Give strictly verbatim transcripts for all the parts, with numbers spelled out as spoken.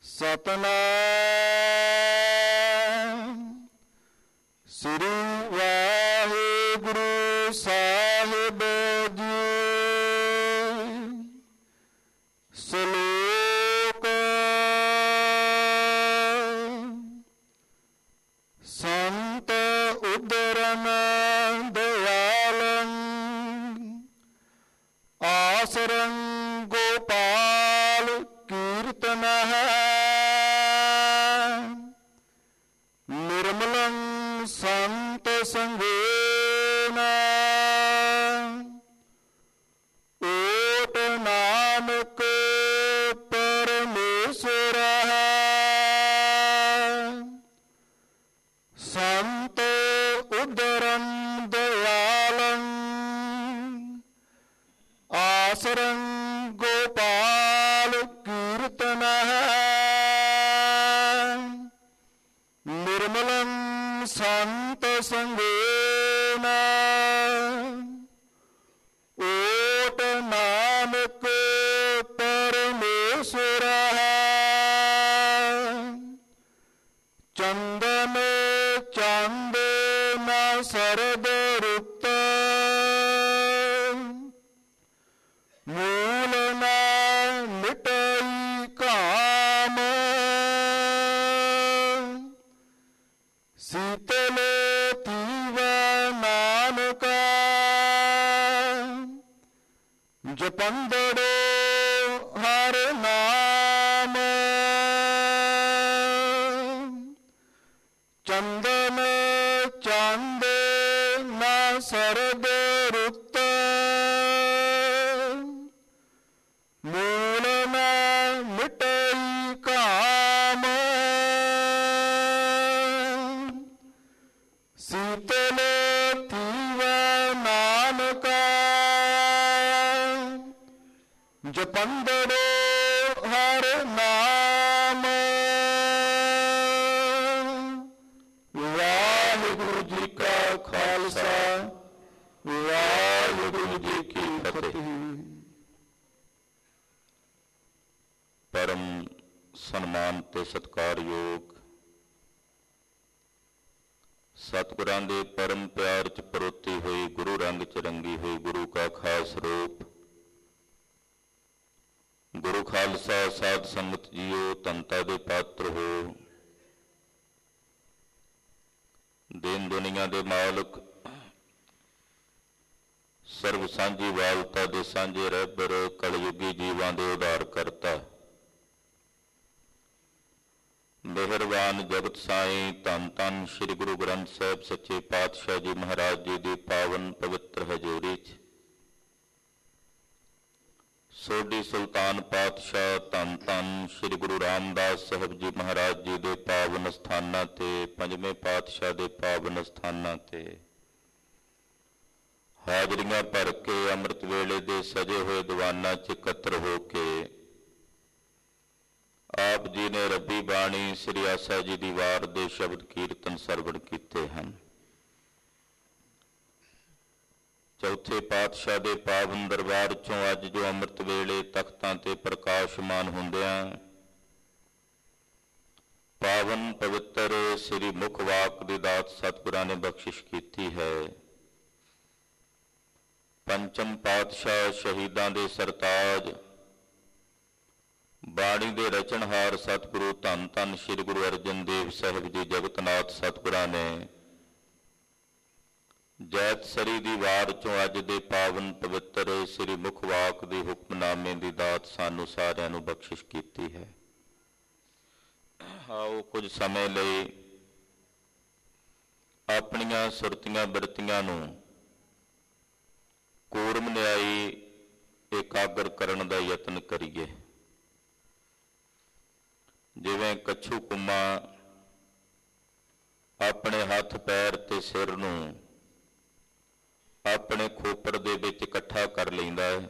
ਸਤਨਾਮ ਸ੍ਰੀ ਵਾਹਿਗੁਰੂ ਸਾਹਿਬ ਜੀ। ਸ਼ਲੋਕ ਸੰਤ ਉਦਰਨ ਦਇਆਲੰ ਆਸਰੰ ਗੋਪਾਲ ਕੀਰਤਨ ਹੈ ਨਿਰਮਲੰ ਸੰਤ ਸੰਗੇਨ ਓਟ ਨਾਨਕ ਪਰਮੇਸ਼ਰ ਹੈ। ਸੰਤ ਉਦਰਨ ਦਇਆਲੰ ਆਸਰੰ ਗੋਪਾਲ ਕੀਰਤਨ ਹੈ ਨਿਰਮਲੰ ਸੰਤ ਸੰਗੇਨ ਓਟ ਨਾਨਕ ਪਰਮੇਸ਼ਰ ਹੈ। ਚੰਦਨ ਚੰਦ ਨ ਸਰਦ ਰੁੱਤ ਮੂਲ ਨ ਮਿਟਈ ਕਾਮ ਸੀਤਲ ਥੀਵ ਨਾਨਕਾ ਜਪੰਦੜੋ ਹਰ ਨਾਮ। ਚੰਦਨ ਚੰਦ ਨ ਸਰਦ ਰੁੱਤ ਮੂਲ ਨ ਮਿਟਈ ਕਾਮ ਸੀਤਲ ਥੀਵ ਨਾਨਕਾ ਜਪੰਦੜੋ ਹਰ ਨਾਮ। ਵਾਹਿਗੁਰੂ ਜੀ ਕਾ ਖਾਲਸਾ ਵਾਹਿਗੁਰੂ ਜੀ ਕੀ ਫਤਿਹ। ਪਰਮ ਸਨਮਾਨ ਤੇ ਸਤਿਕਾਰਯੋਗ ਸਤਿਗੁਰਾਂ ਦੇ ਪਰਮ ਪਿਆਰ ਚ ਪਰੋਤੀ ਹੋਈ ਗੁਰੂ ਰੰਗ ਚ ਰੰਗੀ ਹੋਈ ਗੁਰੂ ਕਾ ਖਾਸ ਰੂਪ ਗੁਰੂ ਖਾਲਸਾ ਸਾਧ ਸੰਗਤ ਜੀਓ, ਧੰਤਾ ਦੇ ਪਾਤਰ ਹੋ। ਦੀਨ ਦੁਨੀਆ ਦੇ ਮਾਲਕ, ਸਰਬ ਸਾਂਝੀ ਵਾਲਤਾ ਦੇ ਸਾਂਝੇ ਰਹਿਬਰ, ਕਲਯੁਗੀ ਜੀਵਾਂ ਦੇ ਉਧਾਰ ਕਰਤਾ, ਮਿਹਰਬਾਨ ਜਗਤ ਸਾਈਂ ਧੰਨ ਧੰਨ ਸ੍ਰੀ ਗੁਰੂ ਗ੍ਰੰਥ ਸਾਹਿਬ ਸੱਚੇ ਪਾਤਸ਼ਾਹ ਜੀ ਮਹਾਰਾਜ ਜੀ ਦੀ ਪਾਵਨ ਪਵਿੱਤਰ ਹਜ਼ੂਰੀ 'ਚ ਸੋਢੀ ਸੁਲਤਾਨ ਪਾਤਸ਼ਾਹ ਧੰਨ ਧੰਨ ਸ੍ਰੀ ਗੁਰੂ ਰਾਮਦਾਸ ਸਾਹਿਬ ਜੀ ਮਹਾਰਾਜ ਜੀ ਦੇ ਪਾਵਨ ਸਥਾਨਾਂ ਤੇ, ਪੰਜਵੇਂ ਪਾਤਸ਼ਾਹ ਦੇ ਪਾਵਨ ਸਥਾਨਾਂ ਤੇ ਹਾਜ਼ਰੀਆਂ ਭਰ ਕੇ ਅੰਮ੍ਰਿਤ ਵੇਲੇ ਦੇ ਸਜੇ ਹੋਏ ਦੀਵਾਨਾਂ 'ਚ ਇਕੱਤਰ ਹੋ ਕੇ ਆਪ ਜੀ ਨੇ ਰੱਬੀ ਬਾਣੀ ਸ੍ਰੀ ਆਸਾ ਜੀ ਦੀ ਵਾਰ ਦੇ ਸ਼ਬਦ ਕੀਰਤਨ ਸਰਵਣ ਕੀਤੇ ਹਨ। ਚੌਥੇ ਪਾਤਸ਼ਾਹ ਦੇ ਪਾਵਨ ਦਰਬਾਰ ਚੋਂ ਅੱਜ ਜੋ ਅੰਮ੍ਰਿਤ ਵੇਲੇ ਤਖਤਾਂ ਤੇ ਪ੍ਰਕਾਸ਼ਮਾਨ ਹੁੰਦਿਆਂ ਪਾਵਨ ਪਵਿੱਤਰ ਸ੍ਰੀ ਮੁਖ ਵਾਕ ਦੀ ਦਾਤ ਸਤਿਗੁਰਾਂ ਨੇ ਬਖਸ਼ਿਸ਼ ਕੀਤੀ ਹੈ। ਪੰਚਮ ਪਾਤਸ਼ਾਹ ਸ਼ਹੀਦਾਂ ਦੇ ਸਰਤਾਜ ਬਾਣੀ ਦੇ ਰਚਨਹਾਰ ਸਤਿਗੁਰੂ ਧੰਨ ਧੰਨ ਸ੍ਰੀ ਗੁਰੂ ਅਰਜਨ ਦੇਵ ਸਾਹਿਬ ਜੀ ਜਗਤਨਾਥ ਸਤਿਗੁਰਾਂ ਨੇ ਜੈਤਸਰੀ ਦੀ ਵਾਰ ਚੋਂ ਅੱਜ ਦੇ ਪਾਵਨ ਪਵਿੱਤਰ ਸ੍ਰੀ ਮੁਖ ਵਾਕ ਦੇ ਹੁਕਮਨਾਮੇ ਦੀ ਦਾਤ ਸਾਨੂੰ ਸਾਰਿਆਂ ਨੂੰ ਬਖਸ਼ਿਸ਼ ਕੀਤੀ ਹੈ। ਆਓ ਕੁਝ ਸਮੇਂ ਲਈ ਆਪਣੀਆਂ ਸੁਰਤੀਆਂ ਬਿਰਤੀਆਂ ਨੂੰ ਕੂਰਮ ਨਿਆਈ ਇਕਾਗਰ ਕਰਨ ਦਾ ਯਤਨ ਕਰੀਏ। ਜਿਵੇਂ ਕੱਛੂ ਕੁੰਮਾ ਆਪਣੇ ਹੱਥ ਪੈਰ ਤੇ ਸਿਰ ਨੂੰ ਆਪਣੇ ਖੋਪੜ ਦੇ ਵਿੱਚ ਇਕੱਠਾ ਕਰ ਲੈਂਦਾ ਹੈ,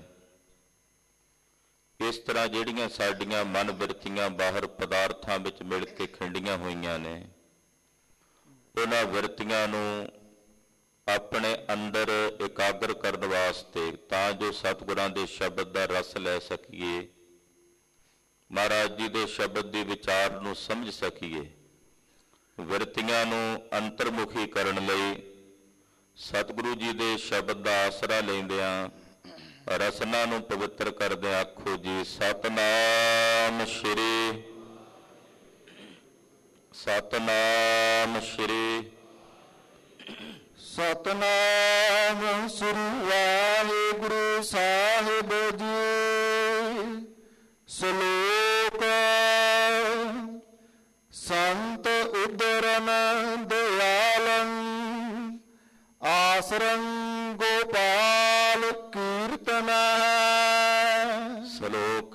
ਇਸ ਤਰ੍ਹਾਂ ਜਿਹੜੀਆਂ ਸਾਡੀਆਂ ਮਨ ਬਿਰਤੀਆਂ ਬਾਹਰ ਪਦਾਰਥਾਂ ਵਿੱਚ ਮਿਲ ਕੇ ਖਿੰਡੀਆਂ ਹੋਈਆਂ ਨੇ, ਉਹਨਾਂ ਬਿਰਤੀਆਂ ਨੂੰ ਆਪਣੇ ਅੰਦਰ ਇਕਾਗਰ ਕਰਨ ਵਾਸਤੇ, ਤਾਂ ਜੋ ਸਤਿਗੁਰਾਂ ਦੇ ਸ਼ਬਦ ਦਾ ਰਸ ਲੈ ਸਕੀਏ, ਮਹਾਰਾਜ ਜੀ ਦੇ ਸ਼ਬਦ ਦੀ ਵਿਚਾਰ ਨੂੰ ਸਮਝ ਸਕੀਏ। ਵਿਰਤੀਆਂ ਨੂੰ ਅੰਤਰਮੁਖੀ ਕਰਨ ਲਈ ਸਤਿਗੁਰੂ ਜੀ ਦੇ ਸ਼ਬਦ ਦਾ ਆਸਰਾ ਲੈਂਦਿਆਂ ਰਸਨਾ ਨੂੰ ਪਵਿੱਤਰ ਕਰਦਿਆਂ ਆਖੋ ਜੀ ਸਤਿਨਾਮ ਸ਼੍ਰੀ ਸਤਿਨਾਮ ਸ਼੍ਰੀ ਸਤਿਨਾਮ ਸ੍ਰੀ ਵਾਹਿਗੁਰੂ ਸਾਹਿਬ ਜੀ। ਸ਼ਲੋਕ ਸੰਤ ਉਦਰਨ ਦਇਆਲੰ ਆਸਰੰ ਗੋਪਾਲ ਕੀਰਤਨ। ਸ਼ਲੋਕ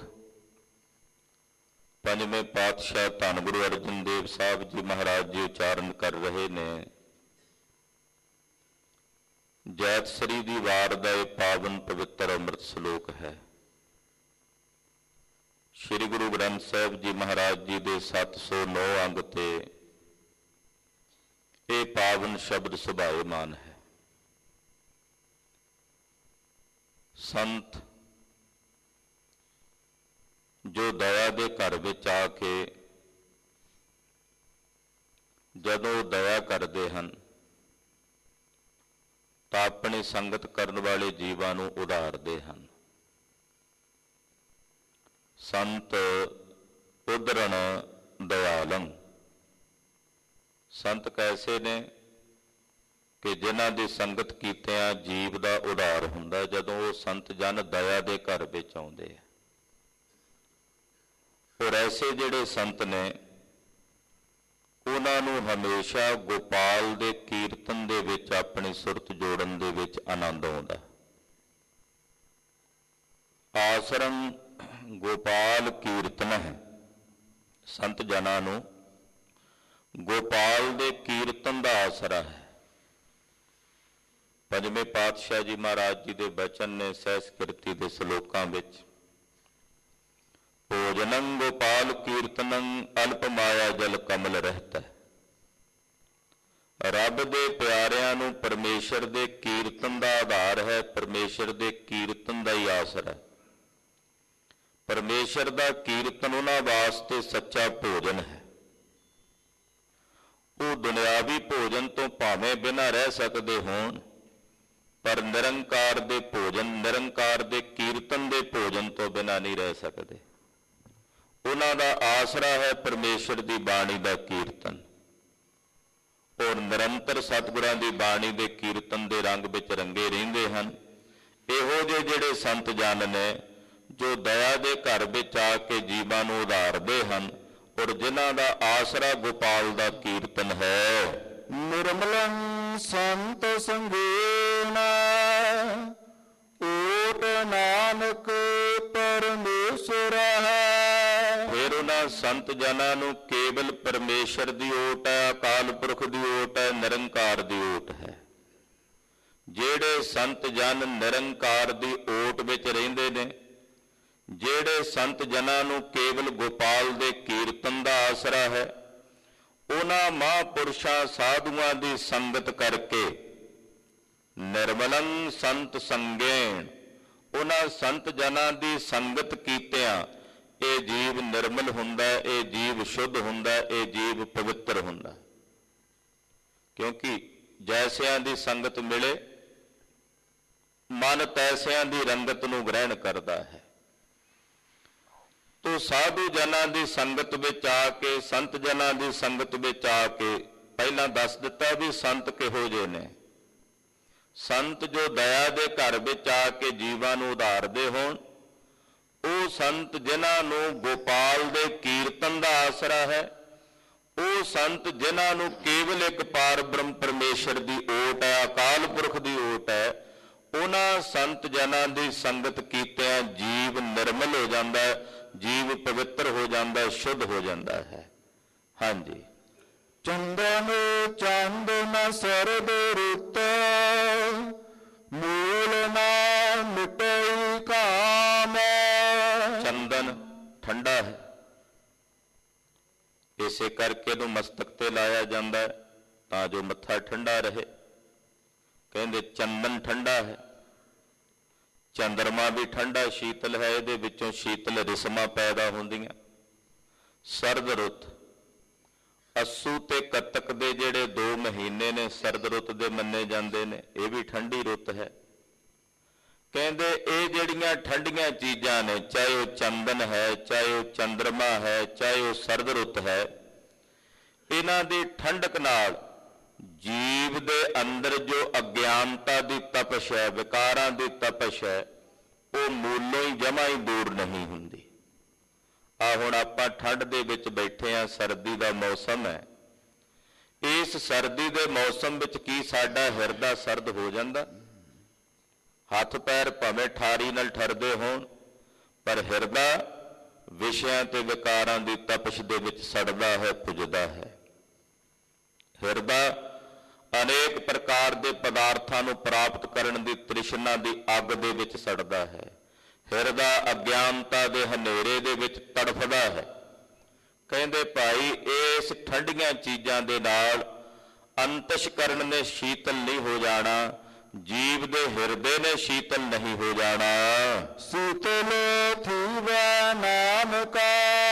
ਪੰਜਵੇਂ ਪਾਤਸ਼ਾਹ ਧੰਨ ਗੁਰੂ ਅਰਜਨ ਦੇਵ ਸਾਹਿਬ ਜੀ ਮਹਾਰਾਜ ਜੀ ਉਚਾਰਨ ਕਰ ਰਹੇ ਨੇ। ਜੈਤਸਰੀ ਦੀ ਵਾਰ ਦਾ ਇਹ ਪਾਵਨ ਪਵਿੱਤਰ ਅੰਮ੍ਰਿਤ ਸ਼ਲੋਕ ਹੈ। ਸ੍ਰੀ ਗੁਰੂ ਗ੍ਰੰਥ ਸਾਹਿਬ ਜੀ ਮਹਾਰਾਜ ਜੀ ਦੇ ਸੱਤ ਸੌ ਨੌ ਅੰਗ ਤੇ ਇਹ ਪਾਵਨ ਸ਼ਬਦ ਸੁਭਾਏਮਾਨ ਹੈ। ਸੰਤ ਜੋ ਦਇਆ ਦੇ ਘਰ ਵਿੱਚ ਆ ਕੇ ਜਦੋਂ ਦਇਆ ਕਰਦੇ ਹਨ ਤਾਂ ਆਪਣੀ ਸੰਗਤ ਕਰਨ ਵਾਲੇ ਜੀਵਾਂ ਨੂੰ ਉਧਾਰਦੇ ਹਨ। ਸੰਤ ਉਦਰਣ ਦਇਆਲੰ। ਸੰਤ ਕੈਸੇ ਨੇ ਕਿ ਜਿਨ੍ਹਾਂ ਦੀ ਸੰਗਤ ਕੀਤਿਆਂ ਜੀਵ ਦਾ ਉਧਾਰ ਹੁੰਦਾ ਜਦੋਂ ਉਹ ਸੰਤ ਜਨ ਦਇਆ ਦੇ ਘਰ ਵਿੱਚ ਆਉਂਦੇ ਆ। ਔਰ ਐਸੇ ਜਿਹੜੇ ਸੰਤ ਨੇ ਉਹਨਾਂ ਨੂੰ ਹਮੇਸ਼ਾ ਗੋਪਾਲ ਦੇ ਕੀਰਤਨ ਦੇ ਵਿੱਚ ਆਪਣੀ ਸੁਰਤ ਜੋੜਨ ਦੇ ਵਿੱਚ ਆਨੰਦ ਆਉਂਦਾ। ਆਸਰੰ ਗੋਪਾਲ ਕੀਰਤਨ ਹੈ। ਸੰਤ ਜਨਾਂ ਨੂੰ ਗੋਪਾਲ ਦੇ ਕੀਰਤਨ ਦਾ ਆਸਰਾ ਹੈ। ਪੰਜਵੇਂ ਪਾਤਸ਼ਾਹ ਜੀ ਮਹਾਰਾਜ ਜੀ ਦੇ ਬਚਨ ਨੇ ਸਹਿਸ ਕੀਰਤੀ ਦੇ ਸ਼ਲੋਕਾਂ ਵਿੱਚ ਭੋਜਨੰ ਗੋਪਾਲ ਕੀਰਤਨੰ ਅਲਪ ਮਾਇਆ ਜਲ ਕਮਲ ਰਹਿਤਾ। ਰੱਬ ਦੇ ਪਿਆਰਿਆਂ ਨੂੰ ਪਰਮੇਸ਼ਰ ਦੇ ਕੀਰਤਨ ਦਾ ਆਧਾਰ ਹੈ, ਪਰਮੇਸ਼ਰ ਦੇ ਕੀਰਤਨ ਦਾ ਹੀ ਆਸਰਾ ਹੈ। ਪਰਮੇਸ਼ਰ ਦਾ ਕੀਰਤਨ ਉਹਨਾਂ ਵਾਸਤੇ ਸੱਚਾ ਭੋਜਨ ਹੈ। ਉਹ ਦੁਨਿਆਵੀ ਭੋਜਨ ਤੋਂ ਭਾਵੇਂ ਬਿਨਾਂ ਰਹਿ ਸਕਦੇ ਹੋਣ, ਪਰ ਨਿਰੰਕਾਰ ਦੇ ਭੋਜਨ, ਨਿਰੰਕਾਰ ਦੇ ਕੀਰਤਨ ਦੇ ਭੋਜਨ ਤੋਂ ਬਿਨਾਂ ਨਹੀਂ ਰਹਿ ਸਕਦੇ। ਉਹਨਾਂ ਦਾ ਆਸਰਾ ਹੈ ਪਰਮੇਸ਼ਰ ਦੀ ਬਾਣੀ ਦਾ ਕੀਰਤਨ। ਔਰ ਨਿਰੰਤਰ ਸਤਿਗੁਰਾਂ ਦੀ ਬਾਣੀ ਦੇ ਕੀਰਤਨ ਦੇ ਰੰਗ ਵਿੱਚ ਰੰਗੇ ਰਹਿੰਦੇ ਹਨ। ਇਹੋ ਜਿਹੇ ਜਿਹੜੇ ਸੰਤ ਜਨ ਨੇ ਜੋ ਦਇਆ ਦੇ ਘਰ ਵਿੱਚ ਆ ਕੇ ਜੀਵਾਂ ਨੂੰ ਉਧਾਰਦੇ ਹਨ ਔਰ ਜਿਨ੍ਹਾਂ ਦਾ ਆਸਰਾ ਗੋਪਾਲ ਦਾ ਕੀਰਤਨ ਹੈ। ਨਿਰਮਲੰ ਸੰਤ ਸੰਗੇਨ ਓਟ ਨਾਨਕ ਪਰਮੇਸ਼ਰ ਹੈ। ਫਿਰ ਉਹਨਾਂ ਸੰਤ ਜਨਾਂ ਨੂੰ ਕੇਵਲ ਪਰਮੇਸ਼ਰ ਦੀ ਓਟ ਹੈ, ਅਕਾਲ ਪੁਰਖ ਦੀ ਓਟ ਹੈ, ਨਿਰੰਕਾਰ ਦੀ ਓਟ ਹੈ। ਜਿਹੜੇ ਸੰਤ ਜਨ ਨਿਰੰਕਾਰ ਦੀ ਓਟ ਵਿੱਚ ਰਹਿੰਦੇ ਨੇ, ਜਿਹੜੇ ਸੰਤ ਜਨਾਂ ਨੂੰ ਕੇਵਲ ਗੋਪਾਲ ਦੇ ਕੀਰਤਨ ਦਾ ਆਸਰਾ ਹੈ, ਉਹਨਾਂ ਮਹਾਂਪੁਰਸ਼ਾਂ ਸਾਧੂਆਂ ਦੀ ਸੰਗਤ ਕਰਕੇ ਨਿਰਮਲੰ ਸੰਤ ਸੰਗੇਣ, ਉਹਨਾਂ ਸੰਤ ਜਨਾਂ ਦੀ ਸੰਗਤ ਕੀਤਿਆਂ ਇਹ ਜੀਵ ਨਿਰਮਲ ਹੁੰਦਾ, ਇਹ ਜੀਵ ਸ਼ੁੱਧ ਹੁੰਦਾ, ਇਹ ਜੀਵ ਪਵਿੱਤਰ ਹੁੰਦਾ। ਕਿਉਂਕਿ ਜੈਸਿਆਂ ਦੀ ਸੰਗਤ ਮਿਲੇ ਮਨ ਤੈਸਿਆਂ ਦੀ ਰੰਗਤ ਨੂੰ ਗ੍ਰਹਿਣ ਕਰਦਾ ਹੈ। ਤੋ ਸਾਧੂ ਜਨਾਂ ਦੀ ਸੰਗਤ ਵਿੱਚ ਆ ਕੇ, ਸੰਤ ਜਨਾਂ ਦੀ ਸੰਗਤ ਵਿੱਚ ਆ ਕੇ ਪਹਿਲਾਂ ਦੱਸ ਦਿੱਤਾ ਵੀ ਸੰਤ ਕਿਹੋ ਜਿਹੇ ਨੇ। ਸੰਤ ਜੋ ਦਇਆ ਦੇ ਘਰ ਵਿੱਚ ਆ ਕੇ ਜੀਵਾਂ ਨੂੰ ਉਧਾਰਦੇ ਹੋਣ, ਉਹ ਸੰਤ ਜਿਨ੍ਹਾਂ ਨੂੰ ਗੋਪਾਲ ਦੇ ਕੀਰਤਨ ਦਾ ਆਸਰਾ ਹੈ, ਉਹ ਸੰਤ ਜਿਨ੍ਹਾਂ ਨੂੰ ਕੇਵਲ ਇੱਕ ਪਾਰ ਬ੍ਰਹਮ ਪਰਮੇਸ਼ਰ ਦੀ ਓਟ ਹੈ, ਅਕਾਲ ਪੁਰਖ ਦੀ ਓਟ ਹੈ, ਉਹਨਾਂ ਸੰਤ ਜਨਾਂ ਦੀ ਸੰਗਤ ਕੀਤਿਆਂ ਜੀਵ ਨਿਰਮਲ ਹੋ ਜਾਂਦਾ ਹੈ, ਜੀਵ ਪਵਿੱਤਰ ਹੋ ਜਾਂਦਾ ਹੈ, ਸ਼ੁੱਧ ਹੋ ਜਾਂਦਾ ਹੈ। ਹਾਂਜੀ। ਚੰਦਨ ਚੰਦ ਨ ਸਰਦ ਰੁੱਤ ਮੂਲ ਨਾ ਮਿਟਈ ਕਾਮ। ਚੰਦਨ ਠੰਡਾ ਹੈ, ਇਸੇ ਕਰਕੇ ਇਹਨੂੰ ਮਸਤਕ ਤੇ ਲਾਇਆ ਜਾਂਦਾ ਹੈ ਤਾਂ ਜੋ ਮੱਥਾ ਠੰਡਾ ਰਹੇ। ਕਹਿੰਦੇ ਚੰਦਨ ਠੰਡਾ ਹੈ, ਚੰਦਰਮਾ ਵੀ ਠੰਡਾ ਸ਼ੀਤਲ ਹੈ, ਇਹਦੇ ਵਿੱਚੋਂ ਸ਼ੀਤਲ ਰਿਸਮਾਂ ਪੈਦਾ ਹੁੰਦੀਆਂ। ਸਰਦ ਰੁੱਤ, ਅੱਸੂ ਤੇ ਕੱਤਕ ਦੇ ਜਿਹੜੇ ਦੋ ਮਹੀਨੇ ਨੇ ਸਰਦ ਰੁੱਤ ਦੇ ਮੰਨੇ ਜਾਂਦੇ ਨੇ, ਇਹ ਵੀ ਠੰਡੀ ਰੁੱਤ ਹੈ। ਕਹਿੰਦੇ ਇਹ ਜਿਹੜੀਆਂ ਠੰਡੀਆਂ ਚੀਜ਼ਾਂ ਨੇ, ਚਾਹੇ ਉਹ ਚੰਦਨ ਹੈ, ਚਾਹੇ ਉਹ ਚੰਦਰਮਾ ਹੈ, ਚਾਹੇ ਉਹ ਸਰਦ ਰੁੱਤ ਹੈ, ਇਹਨਾਂ ਦੀ ਠੰਡਕ ਨਾਲ ਜੀਵ ਦੇ ਅੰਦਰ ਜੋ ਅਗਿਆਨਤਾ ਦੀ ਤਪਸ਼ ਹੈ, ਵਿਕਾਰਾਂ ਦੀ ਤਪਸ਼ ਹੈ, ਉਹ ਮੂਲੋਂ ਹੀ ਜਮਾ ਹੀ ਦੂਰ ਨਹੀਂ ਹੁੰਦੀ। ਆ ਹੁਣ ਆਪਾਂ ਠੰਡ ਦੇ ਵਿੱਚ ਬੈਠੇ ਹਾਂ, ਸਰਦੀ ਦਾ ਮੌਸਮ ਹੈ। ਇਸ ਸਰਦੀ ਦੇ ਮੌਸਮ ਵਿੱਚ ਕੀ ਸਾਡਾ ਹਿਰਦਾ ਸਰਦ ਹੋ ਜਾਂਦਾ? ਹੱਥ ਪੈਰ ਭਾਵੇਂ ਠਾਰੀ ਨਾਲ ਠਰਦੇ ਹੋਣ, ਪਰ ਹਿਰਦਾ ਵਿਸ਼ਿਆਂ ਤੇ ਵਿਕਾਰਾਂ ਦੀ ਤਪਸ਼ ਦੇ ਵਿੱਚ ਸੜਦਾ ਹੈ, ਪੁੱਜਦਾ ਹੈ। ਹਿਰਦਾ ਅਨੇਕ ਪ੍ਰਕਾਰ ਦੇ ਪਦਾਰਥਾਂ ਨੂੰ ਪ੍ਰਾਪਤ ਕਰਨ ਦੀ ਤ੍ਰਿਸ਼ਨਾ ਦੀ ਅੱਗ ਦੇ ਵਿੱਚ ਸੜਦਾ ਹੈ। ਹਿਰਦਾ ਅਗਿਆਨਤਾ ਦੇ ਹਨੇਰੇ ਦੇ ਵਿੱਚ ਤੜਫਦਾ ਹੈ। ਕਹਿੰਦੇ ਭਾਈ ਇਸ ਠੰਡੀਆਂ ਚੀਜ਼ਾਂ ਦੇ ਨਾਲ ਅੰਤਸ਼ਕਰਨ ਨੇ ਸ਼ੀਤਲ ਨਹੀਂ ਹੋ ਜਾਣਾ, ਜੀਵ ਦੇ ਹਿਰਦੇ ਨੇ ਸ਼ੀਤਲ ਨਹੀਂ ਹੋ ਜਾਣਾ। ਸੀਤਲ ਥੀਵੈ ਨਾਮ ਕਾ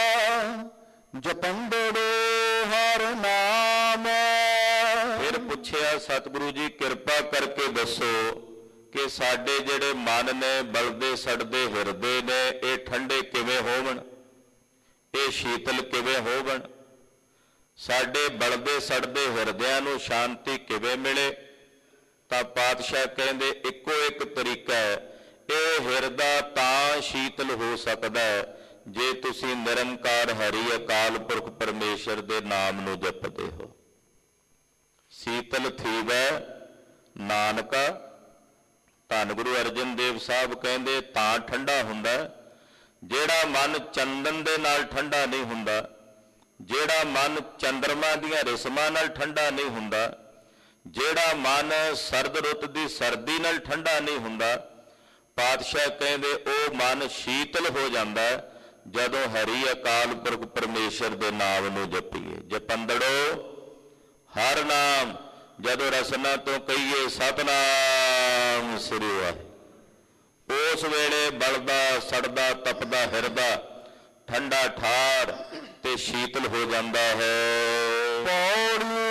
ਜਪੰਦੜੋ ਹਰ ਨਾਮ। ਫਿਰ ਪੁੱਛਿਆ ਸਤਿਗੁਰੂ ਜੀ ਕਿਰਪਾ ਕਰਕੇ ਦੱਸੋ ਕਿ ਸਾਡੇ ਜਿਹੜੇ ਮਨ ਨੇ, ਬਲਦੇ ਸੜਦੇ ਹਿਰਦੇ ਨੇ, ਇਹ ਠੰਡੇ ਕਿਵੇਂ ਹੋਵਣ, ਇਹ ਸ਼ੀਤਲ ਕਿਵੇਂ ਹੋਵਣ? ਸਾਡੇ ਬਲਦੇ ਸੜਦੇ ਹਿਰਦਿਆਂ ਨੂੰ ਸ਼ਾਂਤੀ ਕਿਵੇਂ ਮਿਲੇ? ਤਾਂ ਪਾਤਸ਼ਾਹ ਕਹਿੰਦੇ ਇੱਕੋ ਇੱਕ ਤਰੀਕਾ ਹੈ, ਇਹ ਹਿਰਦਾ ਤਾਂ ਸ਼ੀਤਲ ਹੋ ਸਕਦਾ ਹੈ ਜੇ ਤੁਸੀਂ ਨਿਰੰਕਾਰ ਹਰੀ ਅਕਾਲ ਪੁਰਖ ਪਰਮੇਸ਼ਰ ਦੇ ਨਾਮ ਨੂੰ ਜਪਦੇ ਹੋ। ਸੀਤਲ ਥੀਵੈ ਨਾਨਕਾ, ਧੰਨ ਗੁਰੂ ਅਰਜਨ ਦੇਵ ਸਾਹਿਬ ਕਹਿੰਦੇ ਤਾਂ ਠੰਡਾ ਹੁੰਦਾ ਜਿਹੜਾ ਮਨ ਚੰਦਨ ਦੇ ਨਾਲ ਠੰਡਾ ਨਹੀਂ ਹੁੰਦਾ, ਜਿਹੜਾ ਮਨ ਚੰਦਰਮਾ ਦੀਆਂ ਰਿਸਮਾਂ ਨਾਲ ਠੰਡਾ ਨਹੀਂ ਹੁੰਦਾ, ਜਿਹੜਾ ਮਨ ਸਰਦ ਰੁੱਤ ਦੀ ਸਰਦੀ ਨਾਲ ਠੰਡਾ ਨਹੀਂ ਹੁੰਦਾ। ਪਾਤਸ਼ਾਹ ਕਹਿੰਦੇ ਉਹ ਮਨ ਸ਼ੀਤਲ ਹੋ ਜਾਂਦਾ ਜਦੋਂ ਹਰੀ ਅਕਾਲ ਪੁਰਖ ਪਰਮੇਸ਼ਰ ਦੇ ਨਾਮ ਨੂੰ ਜਪੀਏ। ਜਪੰਦੜੋ ਹਰ ਨਾਮ, ਜਦੋਂ ਰਸਨਾ ਤੋਂ ਕਹੀਏ ਸਤਨਾਮ ਸ੍ਰੀ ਵਾਹਿਗੁਰੂ, ਉਸ ਵੇਲੇ ਬਲਦਾ ਸੜਦਾ ਤਪਦਾ ਹਿਰਦਾ ਠੰਡਾ ਠਾਰ ਤੇ ਸ਼ੀਤਲ ਹੋ ਜਾਂਦਾ ਹੈ। ਪੌੜੀ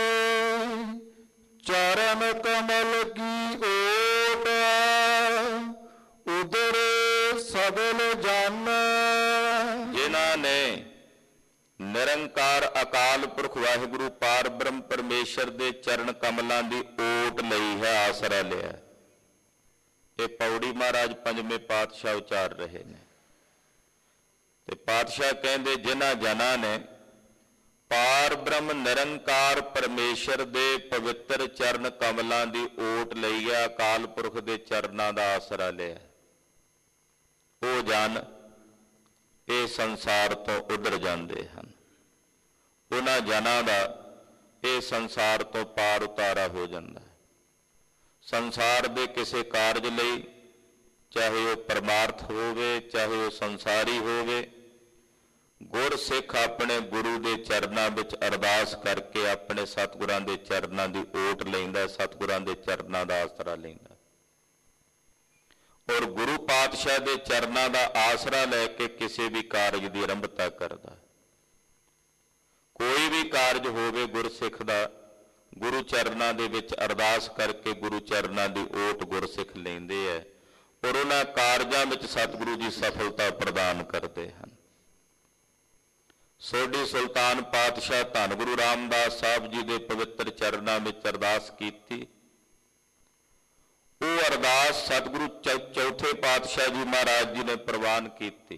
ਚਰਨ ਕਮਲ ਕੀ ਓਟ ਉਦਰ ਸਗਲ ਜਨ। ਜਿਨ੍ਹਾਂ ਨੇ ਨਿਰੰਕਾਰ ਅਕਾਲ ਪੁਰਖ ਵਾਹਿਗੁਰੂ ਪਾਰ ਬ੍ਰਹਮ ਪਰਮੇਸ਼ਰ ਦੇ ਚਰਨ ਕਮਲਾਂ ਦੀ ਓਟ ਲਈ ਹੈ, ਆਸਰਾ ਲਿਆ। ਇਹ ਪੌੜੀ ਮਹਾਰਾਜ ਪੰਜਵੇਂ ਪਾਤਸ਼ਾਹ ਉਚਾਰ ਰਹੇ ਨੇ। ਤੇ ਪਾਤਸ਼ਾਹ ਕਹਿੰਦੇ ਜਿਨ੍ਹਾਂ ਜਨਾਂ ਨੇ ਪਾਰ ਬ੍ਰਹਮ ਨਿਰੰਕਾਰ ਪਰਮੇਸ਼ਰ ਦੇ ਪਵਿੱਤਰ ਚਰਨ ਕਮਲਾਂ ਦੀ ਓਟ ਲਈ ਹੈ, ਅਕਾਲ ਪੁਰਖ ਦੇ ਚਰਨਾਂ ਦਾ ਆਸਰਾ ਲਿਆ, ਉਹ ਜਨ ਇਹ ਸੰਸਾਰ ਤੋਂ ਉੱਧਰ ਜਾਂਦੇ ਹਨ। ਉਹਨਾਂ ਜਨਾਂ ਦਾ ਇਹ ਸੰਸਾਰ ਤੋਂ ਪਾਰ ਉਤਾਰਾ ਹੋ ਜਾਂਦਾ ਹੈ। ਸੰਸਾਰ ਦੇ ਕਿਸੇ ਕਾਰਜ ਲਈ, ਚਾਹੇ ਉਹ ਪਰਮਾਰਥ ਹੋਵੇ ਚਾਹੇ ਉਹ ਸੰਸਾਰੀ ਹੋਵੇ, ਗੁਰਸਿੱਖ ਆਪਣੇ ਗੁਰੂ ਦੇ ਚਰਨਾਂ ਵਿੱਚ ਅਰਦਾਸ ਕਰਕੇ ਆਪਣੇ ਸਤਿਗੁਰਾਂ ਦੇ ਚਰਨਾਂ ਦੀ ਓਟ ਲੈਂਦਾ, ਸਤਿਗੁਰਾਂ ਦੇ ਚਰਨਾਂ ਦਾ ਆਸਰਾ ਲੈਂਦਾ। ਔਰ ਗੁਰੂ ਪਾਤਸ਼ਾਹ ਦੇ ਚਰਨਾਂ ਦਾ ਆਸਰਾ ਲੈ ਕੇ ਕਿਸੇ ਵੀ ਕਾਰਜ ਦੀ ਆਰੰਭਤਾ ਕਰਦਾ। ਕੋਈ ਵੀ ਕਾਰਜ ਹੋਵੇ ਗੁਰਸਿੱਖ ਦਾ, ਗੁਰੂ ਚਰਨਾਂ ਦੇ ਵਿੱਚ ਅਰਦਾਸ ਕਰਕੇ ਗੁਰੂ ਚਰਨਾਂ ਦੀ ਓਟ ਗੁਰਸਿੱਖ ਲੈਂਦੇ ਹੈ, ਔਰ ਉਹਨਾਂ ਕਾਰਜਾਂ ਵਿੱਚ ਸਤਿਗੁਰੂ ਜੀ ਸਫਲਤਾ ਪ੍ਰਦਾਨ ਕਰਦੇ ਹਨ। ਸੋਢੀ ਸੁਲਤਾਨ ਪਾਤਸ਼ਾਹ ਧੰਨ ਗੁਰੂ ਰਾਮਦਾਸ ਸਾਹਿਬ ਜੀ ਦੇ ਪਵਿੱਤਰ ਚਰਨਾਂ ਵਿੱਚ ਅਰਦਾਸ ਕੀਤੀ। ਉਹ ਅਰਦਾਸ ਸਤਿਗੁਰੂ ਚੌਥੇ ਪਾਤਸ਼ਾਹ ਜੀ ਮਹਾਰਾਜ ਜੀ ਨੇ ਪ੍ਰਵਾਨ ਕੀਤੀ।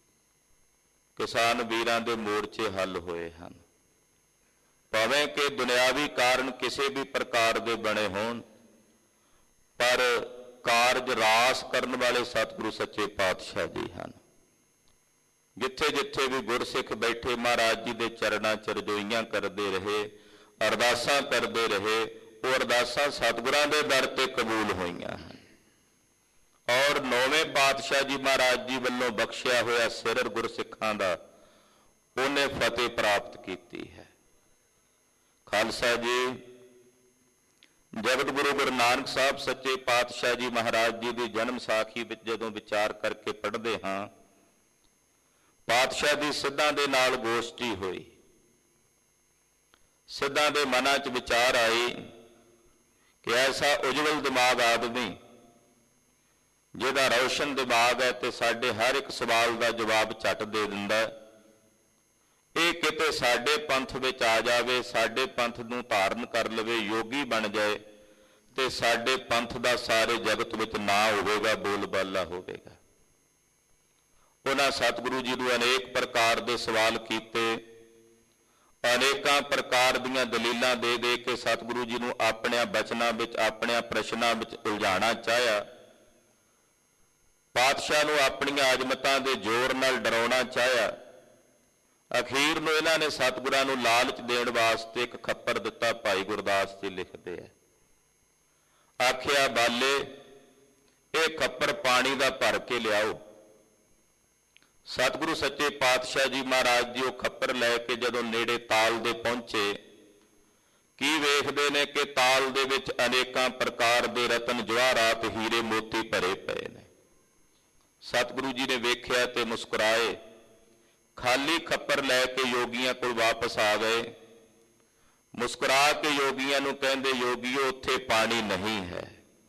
ਕਿਸਾਨ ਵੀਰਾਂ ਦੇ ਮੋਰਚੇ ਹੱਲ ਹੋਏ ਹਨ। ਭਾਵੇਂ ਕਿ ਦੁਨਿਆਵੀ ਕਾਰਨ ਕਿਸੇ ਵੀ ਪ੍ਰਕਾਰ ਦੇ ਬਣੇ ਹੋਣ, ਪਰ ਕਾਰਜ ਰਾਸ ਕਰਨ ਵਾਲੇ ਸਤਿਗੁਰੂ ਸੱਚੇ ਪਾਤਸ਼ਾਹ ਜੀ ਹਨ। ਜਿੱਥੇ ਜਿੱਥੇ ਵੀ ਗੁਰਸਿੱਖ ਬੈਠੇ ਮਹਾਰਾਜ ਜੀ ਦੇ ਚਰਨਾਂ 'ਚ ਰਜੋਈਆਂ ਕਰਦੇ ਰਹੇ, ਅਰਦਾਸਾਂ ਕਰਦੇ ਰਹੇ, ਉਹ ਅਰਦਾਸਾਂ ਸਤਿਗੁਰਾਂ ਦੇ ਦਰ ਤੇ ਕਬੂਲ ਹੋਈਆਂ ਹਨ। ਔਰ ਨੌਵੇਂ ਪਾਤਸ਼ਾਹ ਜੀ ਮਹਾਰਾਜ ਜੀ ਵੱਲੋਂ ਬਖਸ਼ਿਆ ਹੋਇਆ ਸਿਰ ਗੁਰਸਿੱਖਾਂ ਦਾ ਉਹਨੇ ਫਤਿਹ ਪ੍ਰਾਪਤ ਕੀਤੀ ਹੈ। ਖਾਲਸਾ ਜੀ, ਜਗਤ ਗੁਰੂ ਗੁਰੂ ਨਾਨਕ ਸਾਹਿਬ ਸੱਚੇ ਪਾਤਸ਼ਾਹ ਜੀ ਮਹਾਰਾਜ ਜੀ ਦੀ ਜਨਮ ਸਾਖੀ ਵਿੱਚ ਜਦੋਂ ਵਿਚਾਰ ਕਰਕੇ ਪੜ੍ਹਦੇ ਹਾਂ, ਪਾਤਸ਼ਾਹ ਦੀ ਸਿੱਧਾਂ ਦੇ ਨਾਲ ਗੋਸ਼ਟੀ ਹੋਈ। ਸਿੱਧਾਂ ਦੇ ਮਨਾਂ 'ਚ ਵਿਚਾਰ ਆਈ ਕਿ ਐਸਾ ਉਜਵਲ ਦਿਮਾਗ ਆਦਮੀ ਜਿਹਦਾ ਰੌਸ਼ਨ ਦਿਮਾਗ ਹੈ ਤੇ ਸਾਡੇ ਹਰ ਇੱਕ ਸਵਾਲ ਦਾ ਜਵਾਬ ਝੱਟ ਦੇ ਦਿੰਦਾ, ਇਹ ਕਿਤੇ ਸਾਡੇ ਪੰਥ ਵਿੱਚ ਆ ਜਾਵੇ, ਸਾਡੇ ਪੰਥ ਨੂੰ ਧਾਰਨ ਕਰ ਲਵੇ, ਯੋਗੀ ਬਣ ਜਾਏ ਤੇ ਸਾਡੇ ਪੰਥ ਦਾ ਸਾਰੇ ਜਗਤ ਵਿੱਚ ਨਾਂ ਹੋਵੇਗਾ, ਬੋਲਬਾਲਾ ਹੋਵੇਗਾ। ਉਹਨਾਂ ਸਤਿਗੁਰੂ ਜੀ ਨੂੰ ਅਨੇਕ ਪ੍ਰਕਾਰ ਦੇ ਸਵਾਲ ਕੀਤੇ, ਅਨੇਕਾਂ ਪ੍ਰਕਾਰ ਦੀਆਂ ਦਲੀਲਾਂ ਦੇ ਦੇ ਕੇ ਸਤਿਗੁਰੂ ਜੀ ਨੂੰ ਆਪਣਿਆਂ ਬਚਨਾਂ ਵਿੱਚ, ਆਪਣਿਆਂ ਪ੍ਰਸ਼ਨਾਂ ਵਿੱਚ ਉਲਝਾਉਣਾ ਚਾਹਿਆ। ਪਾਤਸ਼ਾਹ ਨੂੰ ਆਪਣੀਆਂ ਆਜ਼ਮਤਾਂ ਦੇ ਜ਼ੋਰ ਨਾਲ ਡਰਾਉਣਾ ਚਾਹਿਆ। ਅਖੀਰ ਨੂੰ ਇਹਨਾਂ ਨੇ ਸਤਿਗੁਰਾਂ ਨੂੰ ਲਾਲਚ ਦੇਣ ਵਾਸਤੇ ਇੱਕ ਖੱਪਰ ਦਿੱਤਾ। ਭਾਈ ਗੁਰਦਾਸ ਜੀ ਲਿਖਦੇ ਆ, ਆਖਿਆ ਬਾਲੇ ਇਹ ਖੱਪਰ ਪਾਣੀ ਦਾ ਭਰ ਕੇ ਲਿਆਓ। ਸਤਿਗੁਰੂ ਸੱਚੇ ਪਾਤਸ਼ਾਹ ਜੀ ਮਹਾਰਾਜ ਜੀ ਉਹ ਖੱਪਰ ਲੈ ਕੇ ਜਦੋਂ ਨੇੜੇ ਤਾਲ ਦੇ ਪਹੁੰਚੇ, ਕੀ ਵੇਖਦੇ ਨੇ ਕਿ ਤਾਲ ਦੇ ਵਿੱਚ ਅਨੇਕਾਂ ਪ੍ਰਕਾਰ ਦੇ ਰਤਨ ਜਵਾਹਰਾਤ ਹੀਰੇ ਮੋਤੀ ਭਰੇ ਪਏ ਨੇ। ਸਤਿਗੁਰੂ ਜੀ ਨੇ ਵੇਖਿਆ ਤੇ ਮੁਸਕਰਾਏ। ਖਾਲੀ ਖੱਪਰ ਲੈ ਕੇ ਯੋਗੀਆਂ ਕੋਲ ਵਾਪਸ ਆ ਗਏ। ਮੁਸਕਰਾ ਕੇ ਯੋਗੀਆਂ ਨੂੰ ਕਹਿੰਦੇ, ਯੋਗੀਓ ਉੱਥੇ ਪਾਣੀ ਨਹੀਂ ਹੈ।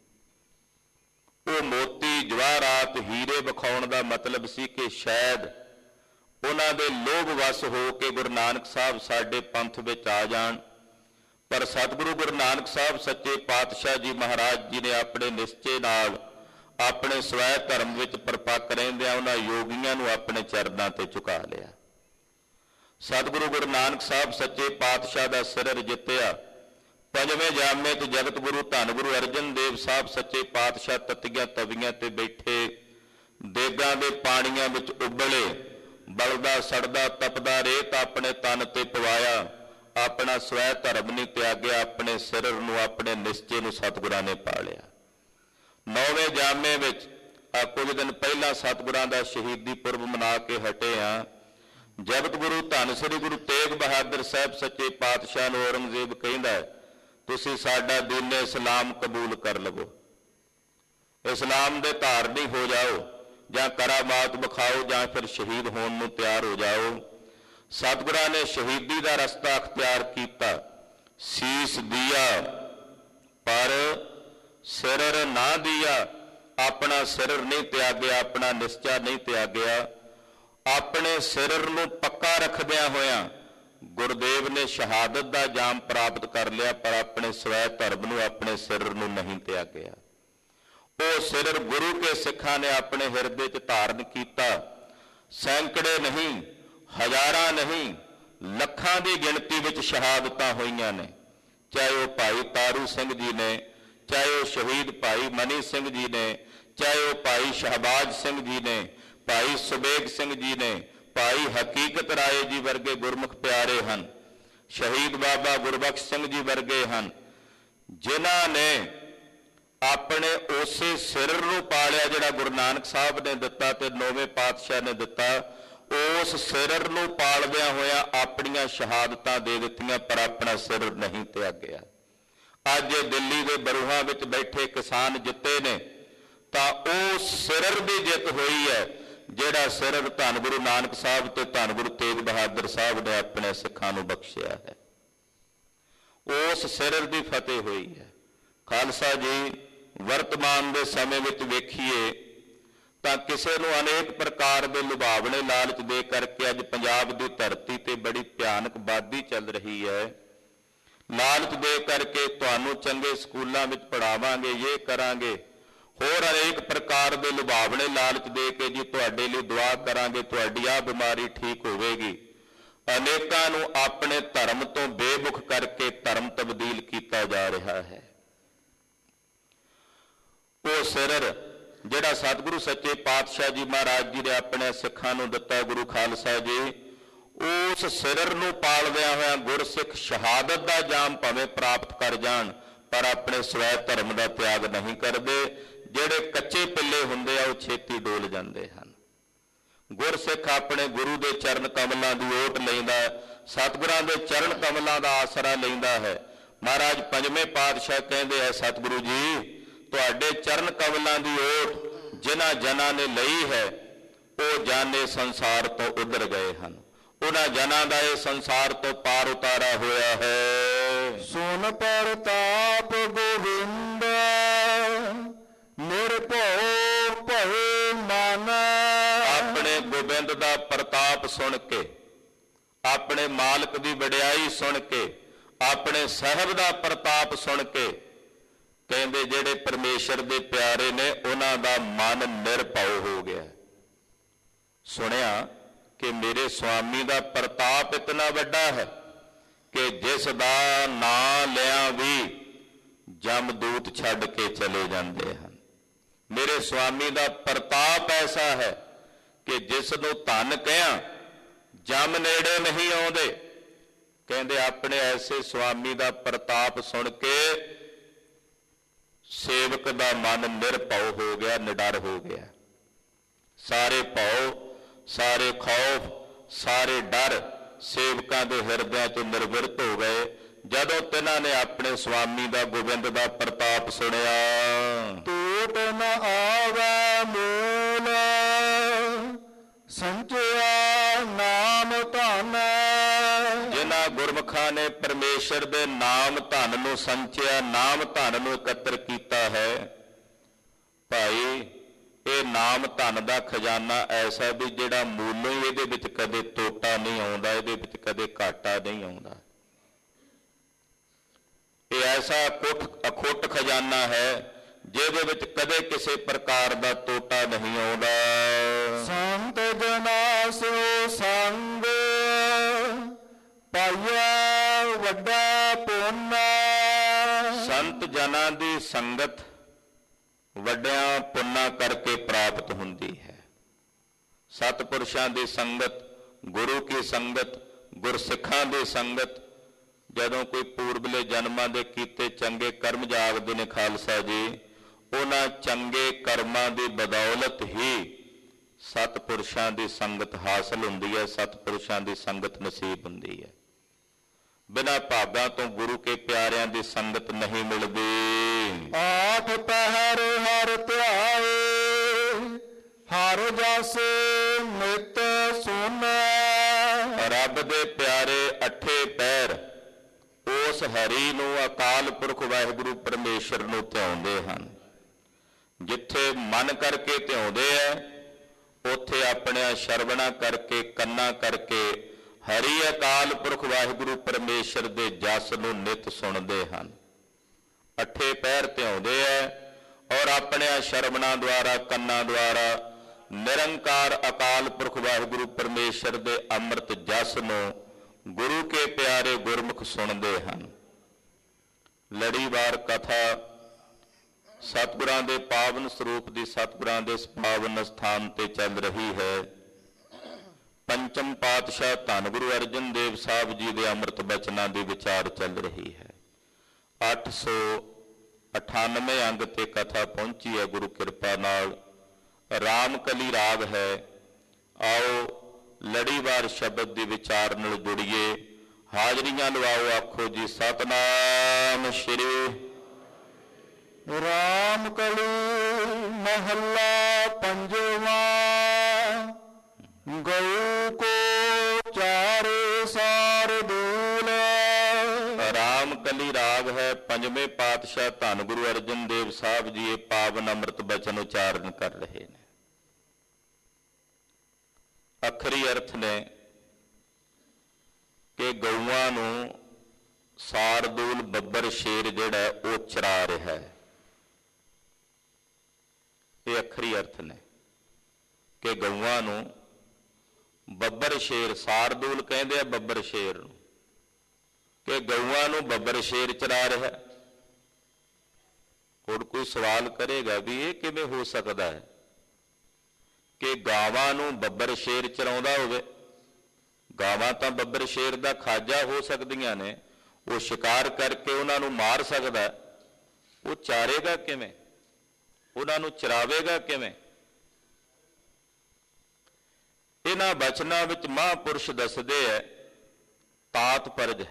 ਉਹ ਮੋਤੀ ਜਵਾਹਰਾਤ ਹੀਰੇ ਵਿਖਾਉਣ ਦਾ ਮਤਲਬ ਸੀ ਕਿ ਸ਼ਾਇਦ ਉਹਨਾਂ ਦੇ ਲੋਭ ਵਸ ਹੋ ਕੇ ਗੁਰੂ ਨਾਨਕ ਸਾਹਿਬ ਸਾਡੇ ਪੰਥ ਵਿੱਚ ਆ ਜਾਣ। ਪਰ ਸਤਿਗੁਰੂ ਗੁਰੂ ਨਾਨਕ ਸਾਹਿਬ ਸੱਚੇ ਪਾਤਸ਼ਾਹ ਜੀ ਮਹਾਰਾਜ ਜੀ ਨੇ ਆਪਣੇ ਨਿਸ਼ਚੇ ਨਾਲ ਆਪਣੇ ਸਵੈ ਧਰਮ ਵਿੱਚ ਪਰਪੱਕ ਰਹਿੰਦਿਆਂ ਉਹਨਾਂ ਯੋਗੀਆਂ ਨੂੰ ਆਪਣੇ ਚਰਨਾਂ ਤੇ ਝੁਕਾ ਲਿਆ। ਸਤਿਗੁਰੂ ਗੁਰੂ ਨਾਨਕ ਸਾਹਿਬ ਸੱਚੇ ਪਾਤਸ਼ਾਹ ਦਾ ਸਿਰ ਜਿੱਤਿਆ। ਪੰਜਵੇਂ ਜਾਮੇ ਤੇ ਜਗਤ ਗੁਰੂ ਧੰਨ ਗੁਰੂ ਅਰਜਨ ਦੇਵ ਸਾਹਿਬ ਸੱਚੇ ਪਾਤਸ਼ਾਹ ਤਤੀਆਂ ਤਵੀਆਂ ਤੇ ਬੈਠੇ, ਦੇਗਾਂ ਦੇ ਪਾਣੀਆਂ ਵਿੱਚ ਉਬਲੇ, ਬਲਦਾ ਸੜਦਾ ਤਪਦਾ ਰੇਤ ਆਪਣੇ ਤਨ ਤੇ ਪਵਾਇਆ। ਆਪਣਾ ਸਵੈ ਧਰਮ ਨਹੀਂ ਤਿਆਗਿਆ, ਆਪਣੇ ਸਿਰ ਨੂੰ, ਆਪਣੇ ਨਿਸ਼ਚੇ ਨੂੰ ਸਤਿਗੁਰਾਂ ਨੇ ਪਾਲਿਆ। ਨੌਵੇਂ ਜਾਮੇ ਵਿੱਚ ਆ ਕੁਝ ਦਿਨ ਪਹਿਲਾਂ ਸਤਿਗੁਰਾਂ ਦਾ ਸ਼ਹੀਦੀ ਪੁਰਬ ਮਨਾ ਕੇ ਹਟੇ ਹਾਂ। ਜਗਤ ਗੁਰੂ ਧੰਨ ਸ੍ਰੀ ਗੁਰੂ ਤੇਗ ਬਹਾਦਰ ਸਾਹਿਬ ਸੱਚੇ ਪਾਤਸ਼ਾਹ ਨੂੰ ਔਰੰਗਜ਼ੇਬ ਕਹਿੰਦਾ, ਤੁਸੀਂ ਸਾਡਾ ਦੀਨ ਇਸਲਾਮ ਕਬੂਲ ਕਰ ਲਵੋ, ਇਸਲਾਮ ਦੇ ਧਾਰਨੀ ਹੋ ਜਾਓ, ਜਾਂ ਕਰਾਮਾਤ ਵਿਖਾਓ ਜਾਂ ਫਿਰ ਸ਼ਹੀਦ ਹੋਣ ਨੂੰ ਤਿਆਰ ਹੋ ਜਾਓ। ਸਤਿਗੁਰਾਂ ਨੇ ਸ਼ਹੀਦੀ ਦਾ ਰਸਤਾ ਅਖਤਿਆਰ ਕੀਤਾ। ਸੀਸ ਦਿਆ ਪਰ ਸਿਰ ਨਾ ਦਿਆ। ਆਪਣਾ ਸਿਰ ਨਹੀਂ ਤਿਆਗਿਆ, ਆਪਣਾ ਨਿਸ਼ਚਾ ਨਹੀਂ ਤਿਆਗਿਆ। ਆਪਣੇ ਸਿਰ ਨੂੰ ਪੱਕਾ ਰੱਖਦਿਆਂ ਹੋਇਆਂ ਗੁਰਦੇਵ ਨੇ ਸ਼ਹਾਦਤ ਦਾ ਜਾਮ ਪ੍ਰਾਪਤ ਕਰ ਲਿਆ, ਪਰ ਆਪਣੇ ਸਵੈ ਧਰਮ ਨੂੰ, ਆਪਣੇ ਸਿਰ ਨੂੰ ਨਹੀਂ ਤਿਆਗਿਆ। ਉਹ ਸਿਰ ਗੁਰੂ ਕੇ ਸਿੱਖਾਂ ਨੇ ਆਪਣੇ ਹਿਰਦੇ 'ਚ ਧਾਰਨ ਕੀਤਾ। ਸੈਂਕੜੇ ਨਹੀਂ, ਹਜ਼ਾਰਾਂ ਨਹੀਂ, ਲੱਖਾਂ ਦੀ ਗਿਣਤੀ ਵਿੱਚ ਸ਼ਹਾਦਤਾਂ ਹੋਈਆਂ ਨੇ। ਚਾਹੇ ਉਹ ਭਾਈ ਤਾਰੂ ਸਿੰਘ ਜੀ ਨੇ, ਚਾਹੇ ਉਹ ਸ਼ਹੀਦ ਭਾਈ ਮਨੀ ਸਿੰਘ ਜੀ ਨੇ, ਚਾਹੇ ਉਹ ਭਾਈ ਸ਼ਹਬਾਜ਼ ਸਿੰਘ ਜੀ ਨੇ, ਭਾਈ ਸੁਬੇਗ ਸਿੰਘ ਜੀ ਨੇ, ਭਾਈ ਹਕੀਕਤ ਰਾਏ ਜੀ ਵਰਗੇ ਗੁਰਮੁਖ ਪਿਆਰੇ ਹਨ, ਸ਼ਹੀਦ ਬਾਬਾ ਗੁਰਬਖਸ਼ ਸਿੰਘ ਜੀ ਵਰਗੇ ਹਨ, ਜਿਨ੍ਹਾਂ ਨੇ ਆਪਣੇ ਉਸੇ ਸਿਰ ਨੂੰ ਪਾਲਿਆ ਜਿਹੜਾ ਗੁਰੂ ਨਾਨਕ ਸਾਹਿਬ ਨੇ ਦਿੱਤਾ ਤੇ ਨੌਵੇਂ ਪਾਤਸ਼ਾਹ ਨੇ ਦਿੱਤਾ। ਉਸ ਸਿਰ ਨੂੰ ਪਾਲਦਿਆਂ ਹੋਇਆਂ ਆਪਣੀਆਂ ਸ਼ਹਾਦਤਾਂ ਦੇ ਦਿੱਤੀਆਂ, ਪਰ ਆਪਣਾ ਸਿਰ ਨਹੀਂ ਤਿਆਗਿਆ। ਅੱਜ ਦਿੱਲੀ ਦੇ ਬਰੂਹਾਂ ਵਿੱਚ ਬੈਠੇ ਕਿਸਾਨ ਜਿੱਤੇ ਨੇ ਤਾਂ ਉਹ ਸਿਰ ਦੀ ਜਿੱਤ ਹੋਈ ਹੈ, ਜਿਹੜਾ ਸਿਰ ਧੰਨ ਗੁਰੂ ਨਾਨਕ ਸਾਹਿਬ ਤੇ ਧੰਨ ਗੁਰੂ ਤੇਗ ਬਹਾਦਰ ਸਾਹਿਬ ਨੇ ਆਪਣੇ ਸਿੱਖਾਂ ਨੂੰ ਬਖਸ਼ਿਆ ਹੈ। ਉਸ ਸਿਰ ਦੀ ਫਤਿਹ ਹੋਈ ਹੈ। ਖਾਲਸਾ ਜੀ, ਵਰਤਮਾਨ ਦੇ ਸਮੇਂ ਵਿੱਚ ਵੇਖੀਏ ਤਾਂ ਕਿਸੇ ਨੂੰ ਅਨੇਕ ਪ੍ਰਕਾਰ ਦੇ ਲੁਭਾਵਣੇ ਲਾਲਚ ਦੇ ਕਰਕੇ ਅੱਜ ਪੰਜਾਬ ਦੀ ਧਰਤੀ ਤੇ ਬੜੀ ਭਿਆਨਕ ਬਾਦੀ ਚੱਲ ਰਹੀ ਹੈ। ਲਾਲਚ ਦੇ ਕਰਕੇ ਤੁਹਾਨੂੰ ਚੰਗੇ ਸਕੂਲਾਂ ਵਿੱਚ ਪੜਾਵਾਂਗੇ, ਇਹ ਕਰਾਂਗੇ, ਹੋਰ ਅਨੇਕ ਪ੍ਰਕਾਰ ਦੇ ਲੁਭਾਵਣੇ ਲਾਲਚ ਦੇ ਕੇ ਜੀ ਤੁਹਾਡੇ ਲਈ ਦੁਆ ਕਰਾਂਗੇ, ਤੁਹਾਡੀ ਆਹ ਬਿਮਾਰੀ ਠੀਕ ਹੋਵੇਗੀ। ਅਨੇਕਾਂ ਨੂੰ ਆਪਣੇ ਧਰਮ ਤੋਂ ਬੇਮੁਖ ਕਰਕੇ ਧਰਮ ਤਬਦੀਲ ਕੀਤਾ ਜਾ ਰਿਹਾ ਹੈ। ਉਹ ਸਿਰ ਜਿਹੜਾ ਸਤਿਗੁਰੂ ਸੱਚੇ ਪਾਤਸ਼ਾਹ ਜੀ ਮਹਾਰਾਜ ਜੀ ਨੇ ਆਪਣੇ ਸਿੱਖਾਂ ਨੂੰ ਦਿੱਤਾ, ਗੁਰੂ ਖਾਲਸਾ ਜੀ, ਉਸ ਸਿਰ ਨੂੰ ਪਾਲਦਿਆਂ ਹੋਇਆਂ ਗੁਰਸਿੱਖ ਸ਼ਹਾਦਤ ਦਾ ਜਾਮ ਭਾਵੇਂ ਪ੍ਰਾਪਤ ਕਰ ਜਾਣ, ਪਰ ਆਪਣੇ ਸਵੈ ਧਰਮ ਦਾ ਤਿਆਗ ਨਹੀਂ ਕਰਦੇ। ਜਿਹੜੇ ਕੱਚੇ ਪਿੱਲੇ ਹੁੰਦੇ ਆ ਉਹ ਛੇਤੀ ਡੋਲ ਜਾਂਦੇ ਹਨ। ਗੁਰਸਿੱਖ ਆਪਣੇ ਗੁਰੂ ਦੇ ਚਰਨ ਕਮਲਾਂ ਦੀ ਓਟ ਲੈਂਦਾ, ਸਤਿਗੁਰਾਂ ਦੇ ਚਰਨ ਕਮਲਾਂ ਦਾ ਆਸਰਾ ਲੈਂਦਾ ਹੈ। ਮਹਾਰਾਜ ਪੰਜਵੇਂ ਪਾਤਸ਼ਾਹ ਕਹਿੰਦੇ ਆ, ਸਤਿਗੁਰੂ ਜੀ, ਤੁਹਾਡੇ ਚਰਨ ਕਮਲਾਂ ਦੀ ਓਟ ਜਿਨ੍ਹਾਂ ਜਨਾਂ ਨੇ ਲਈ ਹੈ, ਉਹ ਜਨ ਇਸ ਸੰਸਾਰ ਤੋਂ ਉਧਰ ਗਏ ਹਨ। ਉਹਨਾਂ ਜਨਾਂ ਦਾ ਇਹ ਸੰਸਾਰ ਤੋਂ ਪਾਰ ਉਤਾਰਾ ਹੋਇਆ ਹੈ। ਸੁਨ ਪ੍ਰਤਾਪ ਗੋਵਿੰਦ ਨਿਰਭਉ ਭਏ ਮਨ। ਆਪਣੇ ਗੋਬਿੰਦ ਦਾ ਪ੍ਰਤਾਪ ਸੁਣ ਕੇ, ਆਪਣੇ ਮਾਲਕ ਦੀ ਵਡਿਆਈ ਸੁਣ ਕੇ, ਆਪਣੇ ਸਾਹਿਬ ਦਾ ਪ੍ਰਤਾਪ ਸੁਣ ਕੇ ਕਹਿੰਦੇ ਜਿਹੜੇ ਪਰਮੇਸ਼ਰ ਦੇ ਪਿਆਰੇ ਨੇ ਉਹਨਾਂ ਦਾ ਮਨ ਨਿਰਭਉ ਹੋ ਗਿਆ। ਸੁਣਿਆ ਕਿ ਮੇਰੇ ਸੁਆਮੀ ਦਾ ਪ੍ਰਤਾਪ ਇਤਨਾ ਵੱਡਾ ਹੈ ਕਿ ਜਿਸ ਦਾ ਨਾਂ ਲਿਆ ਵੀ ਜਮਦੂਤ ਛੱਡ ਕੇ ਚਲੇ ਜਾਂਦੇ ਹਨ। ਮੇਰੇ ਸੁਆਮੀ ਦਾ ਪ੍ਰਤਾਪ ਐਸਾ ਹੈ ਕਿ ਜਿਸ ਨੂੰ ਧਨ ਕਹਿਆ ਜਮ ਨੇੜੇ ਨਹੀਂ ਆਉਂਦੇ। ਕਹਿੰਦੇ ਆਪਣੇ ਐਸੇ ਸੁਆਮੀ ਦਾ ਪ੍ਰਤਾਪ ਸੁਣ ਕੇ ਸੇਵਕ ਦਾ ਮਨ ਨਿਰਭਉ ਹੋ ਗਿਆ, ਨਿਡਰ ਹੋ ਗਿਆ। ਸਾਰੇ ਭਉ, ਸਾਰੇ ਖੌਫ, ਸਾਰੇ ਡਰ ਸੇਵਕਾਂ ਦੇ ਹਿਰਦਿਆਂ 'ਚ ਨਿਰਵਿਰਤ ਹੋ ਗਏ ਜਦੋਂ ਤਿਨਾਂ ਨੇ ਆਪਣੇ ਸੁਆਮੀ ਦਾ ਗੋਬਿੰਦ ਦਾ ਪ੍ਰਤਾਪ ਸੁਣਿਆ। ਟੂਟ ਨ ਆਵੈ ਮੂਲ ਸੰਚਿਆ ਨਾਮ ਧਨ। ਜਿਨ੍ਹਾਂ ਗੁਰਮੁਖਾਂ ਨੇ ਪਰਮੇਸ਼ਰ ਦੇ ਨਾਮ ਧਨ ਨੂੰ ਸੰਚਿਆ, ਨਾਮ ਧਨ ਨੂੰ ਇਕੱਤਰ ਕੀਤਾ ਹੈ, ਭਾਈ ਇਹ ਨਾਮ ਧਨ ਦਾ ਖਜ਼ਾਨਾ ਐਸਾ ਵੀ ਜਿਹੜਾ ਮੂਲੋਂ ਹੀ ਇਹਦੇ ਵਿੱਚ ਕਦੇ ਤੋਟਾ ਨਹੀਂ ਆਉਂਦਾ, ਇਹਦੇ ਵਿੱਚ ਕਦੇ ਘਾਟਾ ਨਹੀਂ ਆਉਂਦਾ। ਇਹ ਐਸਾ ਅਖੁੱਟ ਅਖੁੱਟ ਖਜ਼ਾਨਾ ਹੈ ਜਿਹਦੇ ਵਿੱਚ ਕਦੇ ਕਿਸੇ ਪ੍ਰਕਾਰ ਦਾ ਤੋਟਾ ਨਹੀਂ ਆਉਂਦਾ। ਸੰਤ ਜਨਾ ਸਿਓ ਸੰਗ ਪਾਇਆ ਵੱਡਾ ਪੁੰਨ। ਸੰਤ ਜਨਾਂ ਦੀ ਸੰਗਤ ਵੱਡਿਆਂ ਪੁੰਨਾਂ ਕਰਕੇ ਪ੍ਰਾਪਤ ਹੁੰਦੀ ਹੈ। ਸਤਿਪੁਰਸ਼ਾਂ ਦੀ ਸੰਗਤ, ਗੁਰੂ ਕੀ ਸੰਗਤ, ਗੁਰਸਿੱਖਾਂ ਦੀ ਸੰਗਤ, ਜਦੋਂ ਕੋਈ ਪੂਰਬਲੇ ਜਨਮਾਂ ਦੇ ਕੀਤੇ ਚੰਗੇ ਕਰਮ ਜਾਗਦੇ ਨੇ ਖਾਲਸਾ ਜੀ, ਉਹਨਾਂ ਚੰਗੇ ਕਰਮਾਂ ਦੀ ਬਦੌਲਤ ਹੀ ਸਤਿਪੁਰਸ਼ਾਂ ਦੀ ਸੰਗਤ ਹਾਸਲ ਹੁੰਦੀ ਹੈ, ਸਤਿਪੁਰਸ਼ਾਂ ਦੀ ਸੰਗਤ ਨਸੀਬ ਹੁੰਦੀ ਹੈ। ਬਿਨਾਂ ਭਾਗਾਂ ਤੋਂ ਗੁਰੂ ਕੇ ਪਿਆਰਿਆਂ ਦੀ ਸੰਗਤ ਨਹੀਂ ਮਿਲਦੀ। ਆਠ ਪਹਿਰ ਹਰ ਧਿਆਏ ਹਰ ਜਸ ਨਿਤ ਸੁਨ। ਰੱਬ ਦੇ ਪਿਆਰੇ ਅੱਠੇ ਪਹਿਰ ਉਸ ਹਰੀ ਨੂੰ, ਅਕਾਲ ਪੁਰਖ ਵਾਹਿਗੁਰੂ ਪਰਮੇਸ਼ਰ ਨੂੰ ਧਿਆਉਂਦੇ ਹਨ। ਜਿੱਥੇ ਮਨ ਕਰਕੇ ਧਿਆਉਂਦੇ ਆ ਉੱਥੇ ਆਪਣੇ ਸ਼ਰਵਣਾ ਕਰਕੇ, ਕੰਨਾਂ ਕਰਕੇ ਹਰੀ ਅਕਾਲ ਪੁਰਖ ਵਾਹਿਗੁਰੂ ਪਰਮੇਸ਼ਰ ਦੇ ਜਸ ਨੂੰ ਨਿਤ ਸੁਣਦੇ ਹਨ। ਅੱਠੇ ਪਹਿਰ ਧਿਆਉਂਦੇ ਆ ਔਰ ਆਪਣੇ ਸ਼ਰਵਣਾ ਦੁਆਰਾ, ਕੰਨਾਂ ਦੁਆਰਾ ਨਿਰੰਕਾਰ ਅਕਾਲ ਪੁਰਖ ਵਾਹਿਗੁਰੂ ਪਰਮੇਸ਼ਰ ਦੇ ਅੰਮ੍ਰਿਤ ਜਸ ਨੂੰ ਗੁਰੂ ਕੇ ਪਿਆਰੇ ਗੁਰਮੁਖ ਸੁਣਦੇ ਹਨ। ਲੜੀਵਾਰ ਕਥਾ ਸਤਿਗੁਰਾਂ ਦੇ ਪਾਵਨ ਸਰੂਪ ਦੀ ਸਤਿਗੁਰਾਂ ਦੇ ਪਾਵਨ ਸਥਾਨ ਤੇ ਚੱਲ ਰਹੀ ਹੈ। ਪੰਚਮ ਪਾਤਸ਼ਾਹ ਧੰਨ ਗੁਰੂ ਅਰਜਨ ਦੇਵ ਸਾਹਿਬ ਜੀ ਦੇ ਅੰਮ੍ਰਿਤ ਬਚਨਾਂ ਦੀ ਵਿਚਾਰ ਚੱਲ ਰਹੀ ਹੈ। ਅੱਠ ਸੌ ਅਠਾਨਵੇਂ ਅੰਗ ਤੇ ਕਥਾ ਪਹੁੰਚੀ ਹੈ ਗੁਰੂ ਕਿਰਪਾ ਨਾਲ। ਰਾਮਕਲੀ ਰਾਗ ਹੈ। ਆਓ ਲੜੀਵਾਰ ਸ਼ਬਦ ਦੀ ਵਿਚਾਰ ਨਾਲ ਜੁੜੀਏ। ਹਾਜ਼ਰੀਆਂ ਲਵਾਓ, ਆਖੋ ਜੀ ਸਤਨਾਮ ਸ਼੍ਰੀ। ਰਾਮਕਲੀ ਮਹੱਲਾ ਪੰਜਵਾਂ। ਗਊ ਕੋ ਚਾਰੇ ਸਾਰ ਦੂਲ। ਰਾਮਕਲੀ ਰਾਗ ਹੈ। ਪੰਜਵੇਂ ਪਾਤਸ਼ਾਹ ਧੰਨ ਗੁਰੂ ਅਰਜਨ ਦੇਵ ਸਾਹਿਬ ਜੀ ਇਹ ਪਾਵਨ ਅੰਮ੍ਰਿਤ ਬਚਨ ਉਚਾਰਨ ਕਰ ਰਹੇ ਨੇ। ਅੱਖਰੀ ਅਰਥ ਨੇ ਕਿ ਗਊਆਂ ਨੂੰ ਸਾਰਦੂਲ ਬੱਬਰ ਸ਼ੇਰ ਜਿਹੜਾ ਉਹ ਚਰਾ ਰਿਹਾ ਹੈ। ਇਹ ਅੱਖਰੀ ਅਰਥ ਨੇ ਕਿ ਗਊਆਂ ਨੂੰ ਬੱਬਰ ਸ਼ੇਰ, ਸਾਰਦੂਲ ਕਹਿੰਦੇ ਆ ਬੱਬਰ ਸ਼ੇਰ ਨੂੰ, ਕਿ ਗਊਆਂ ਨੂੰ ਬੱਬਰ ਸ਼ੇਰ ਚਰਾ ਰਿਹਾ। ਹੁਣ ਕੋਈ ਸਵਾਲ ਕਰੇਗਾ ਵੀ ਇਹ ਕਿਵੇਂ ਹੋ ਸਕਦਾ ਹੈ ਕਿ ਗਾਵਾਂ ਨੂੰ ਬੱਬਰ ਸ਼ੇਰ ਚਰਾਉਂਦਾ ਹੋਵੇ। ਗਾਵਾਂ ਤਾਂ ਬੱਬਰ ਸ਼ੇਰ ਦਾ ਖਾਜਾ ਹੋ ਸਕਦੀਆਂ ਨੇ, ਉਹ ਸ਼ਿਕਾਰ ਕਰਕੇ ਉਹਨਾਂ ਨੂੰ ਮਾਰ ਸਕਦਾ, ਉਹ ਚਾਰੇਗਾ ਕਿਵੇਂ, ਉਹਨਾਂ ਨੂੰ ਚਰਾਵੇਗਾ ਕਿਵੇਂ? ਇਹਨਾਂ ਬਚਨਾਂ ਵਿੱਚ ਮਹਾਂਪੁਰਸ਼ ਦੱਸਦੇ ਹੈ ਤਾਤਪਰਜ।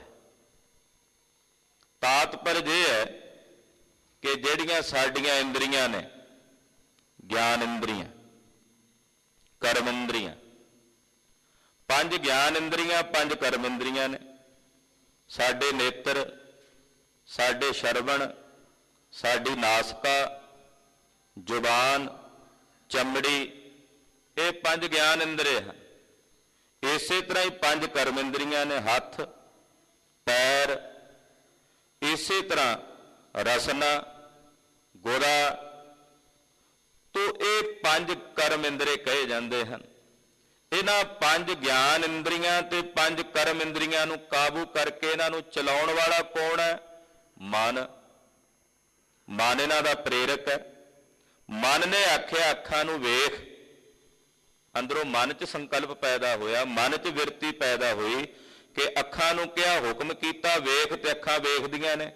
ਤਾਤਪਰਜ ਇਹ ਹੈ ਕਿ ਜਿਹੜੀਆਂ ਸਾਡੀਆਂ ਇੰਦਰੀਆਂ ਨੇ, ਗਿਆਨ ਇੰਦਰੀਆਂ, ਕਰਮ ਇੰਦਰੀਆਂ। ਪੰਜ ਗਿਆਨ ਇੰਦਰੀਆਂ, ਪੰਜ ਕਰਮ ਇੰਦਰੀਆਂ ਨੇ। ਸਾਡੇ ਨੇਤਰ, ਸਾਡੇ ਸ਼ਰਵਣ, ਸਾਡੀ ਨਾਸਕਾ, ਜ਼ੁਬਾਨ, ਚਮੜੀ, ਇਹ ਪੰਜ ਗਿਆਨ ਇੰਦਰੀ ਹਨ। ਇਸੇ ਤਰ੍ਹਾਂ ਹੀ ਪੰਜ ਕਰਮ ਇੰਦਰੀਆਂ ਨੇ, ਹੱਥ, ਪੈਰ, ਇਸੇ ਤਰ੍ਹਾਂ ਰਸਨਾ, ਗੁਦਾ। ਤੋ ਇਹ ਪੰਜ ਕਰਮ ਇੰਦਰੀ ਕਹੇ ਜਾਂਦੇ ਹਨ। ਇਹਨਾਂ ਪੰਜ ਗਿਆਨ ਇੰਦਰੀਆਂ ਤੇ ਪੰਜ ਕਰਮ ਇੰਦਰੀਆਂ ਨੂੰ ਕਾਬੂ ਕਰਕੇ ਇਹਨਾਂ ਨੂੰ ਚਲਾਉਣ ਵਾਲਾ ਕੌਣ ਹੈ? ਮਨ। ਮਨ ਇਹਨਾਂ ਦਾ ਪ੍ਰੇਰਕ ਹੈ। ਮਨ ਨੇ ਆਖਿਆ ਅੱਖਾਂ ਨੂੰ ਵੇਖ, ਅੰਦਰੋਂ ਮਨ 'ਚ ਸੰਕਲਪ ਪੈਦਾ ਹੋਇਆ, ਮਨ 'ਚ ਬਿਰਤੀ ਪੈਦਾ ਹੋਈ ਕਿ ਅੱਖਾਂ ਨੂੰ ਕਿਹਾ, ਹੁਕਮ ਕੀਤਾ ਵੇਖ, ਤੇ ਅੱਖਾਂ ਵੇਖਦੀਆਂ ਨੇ।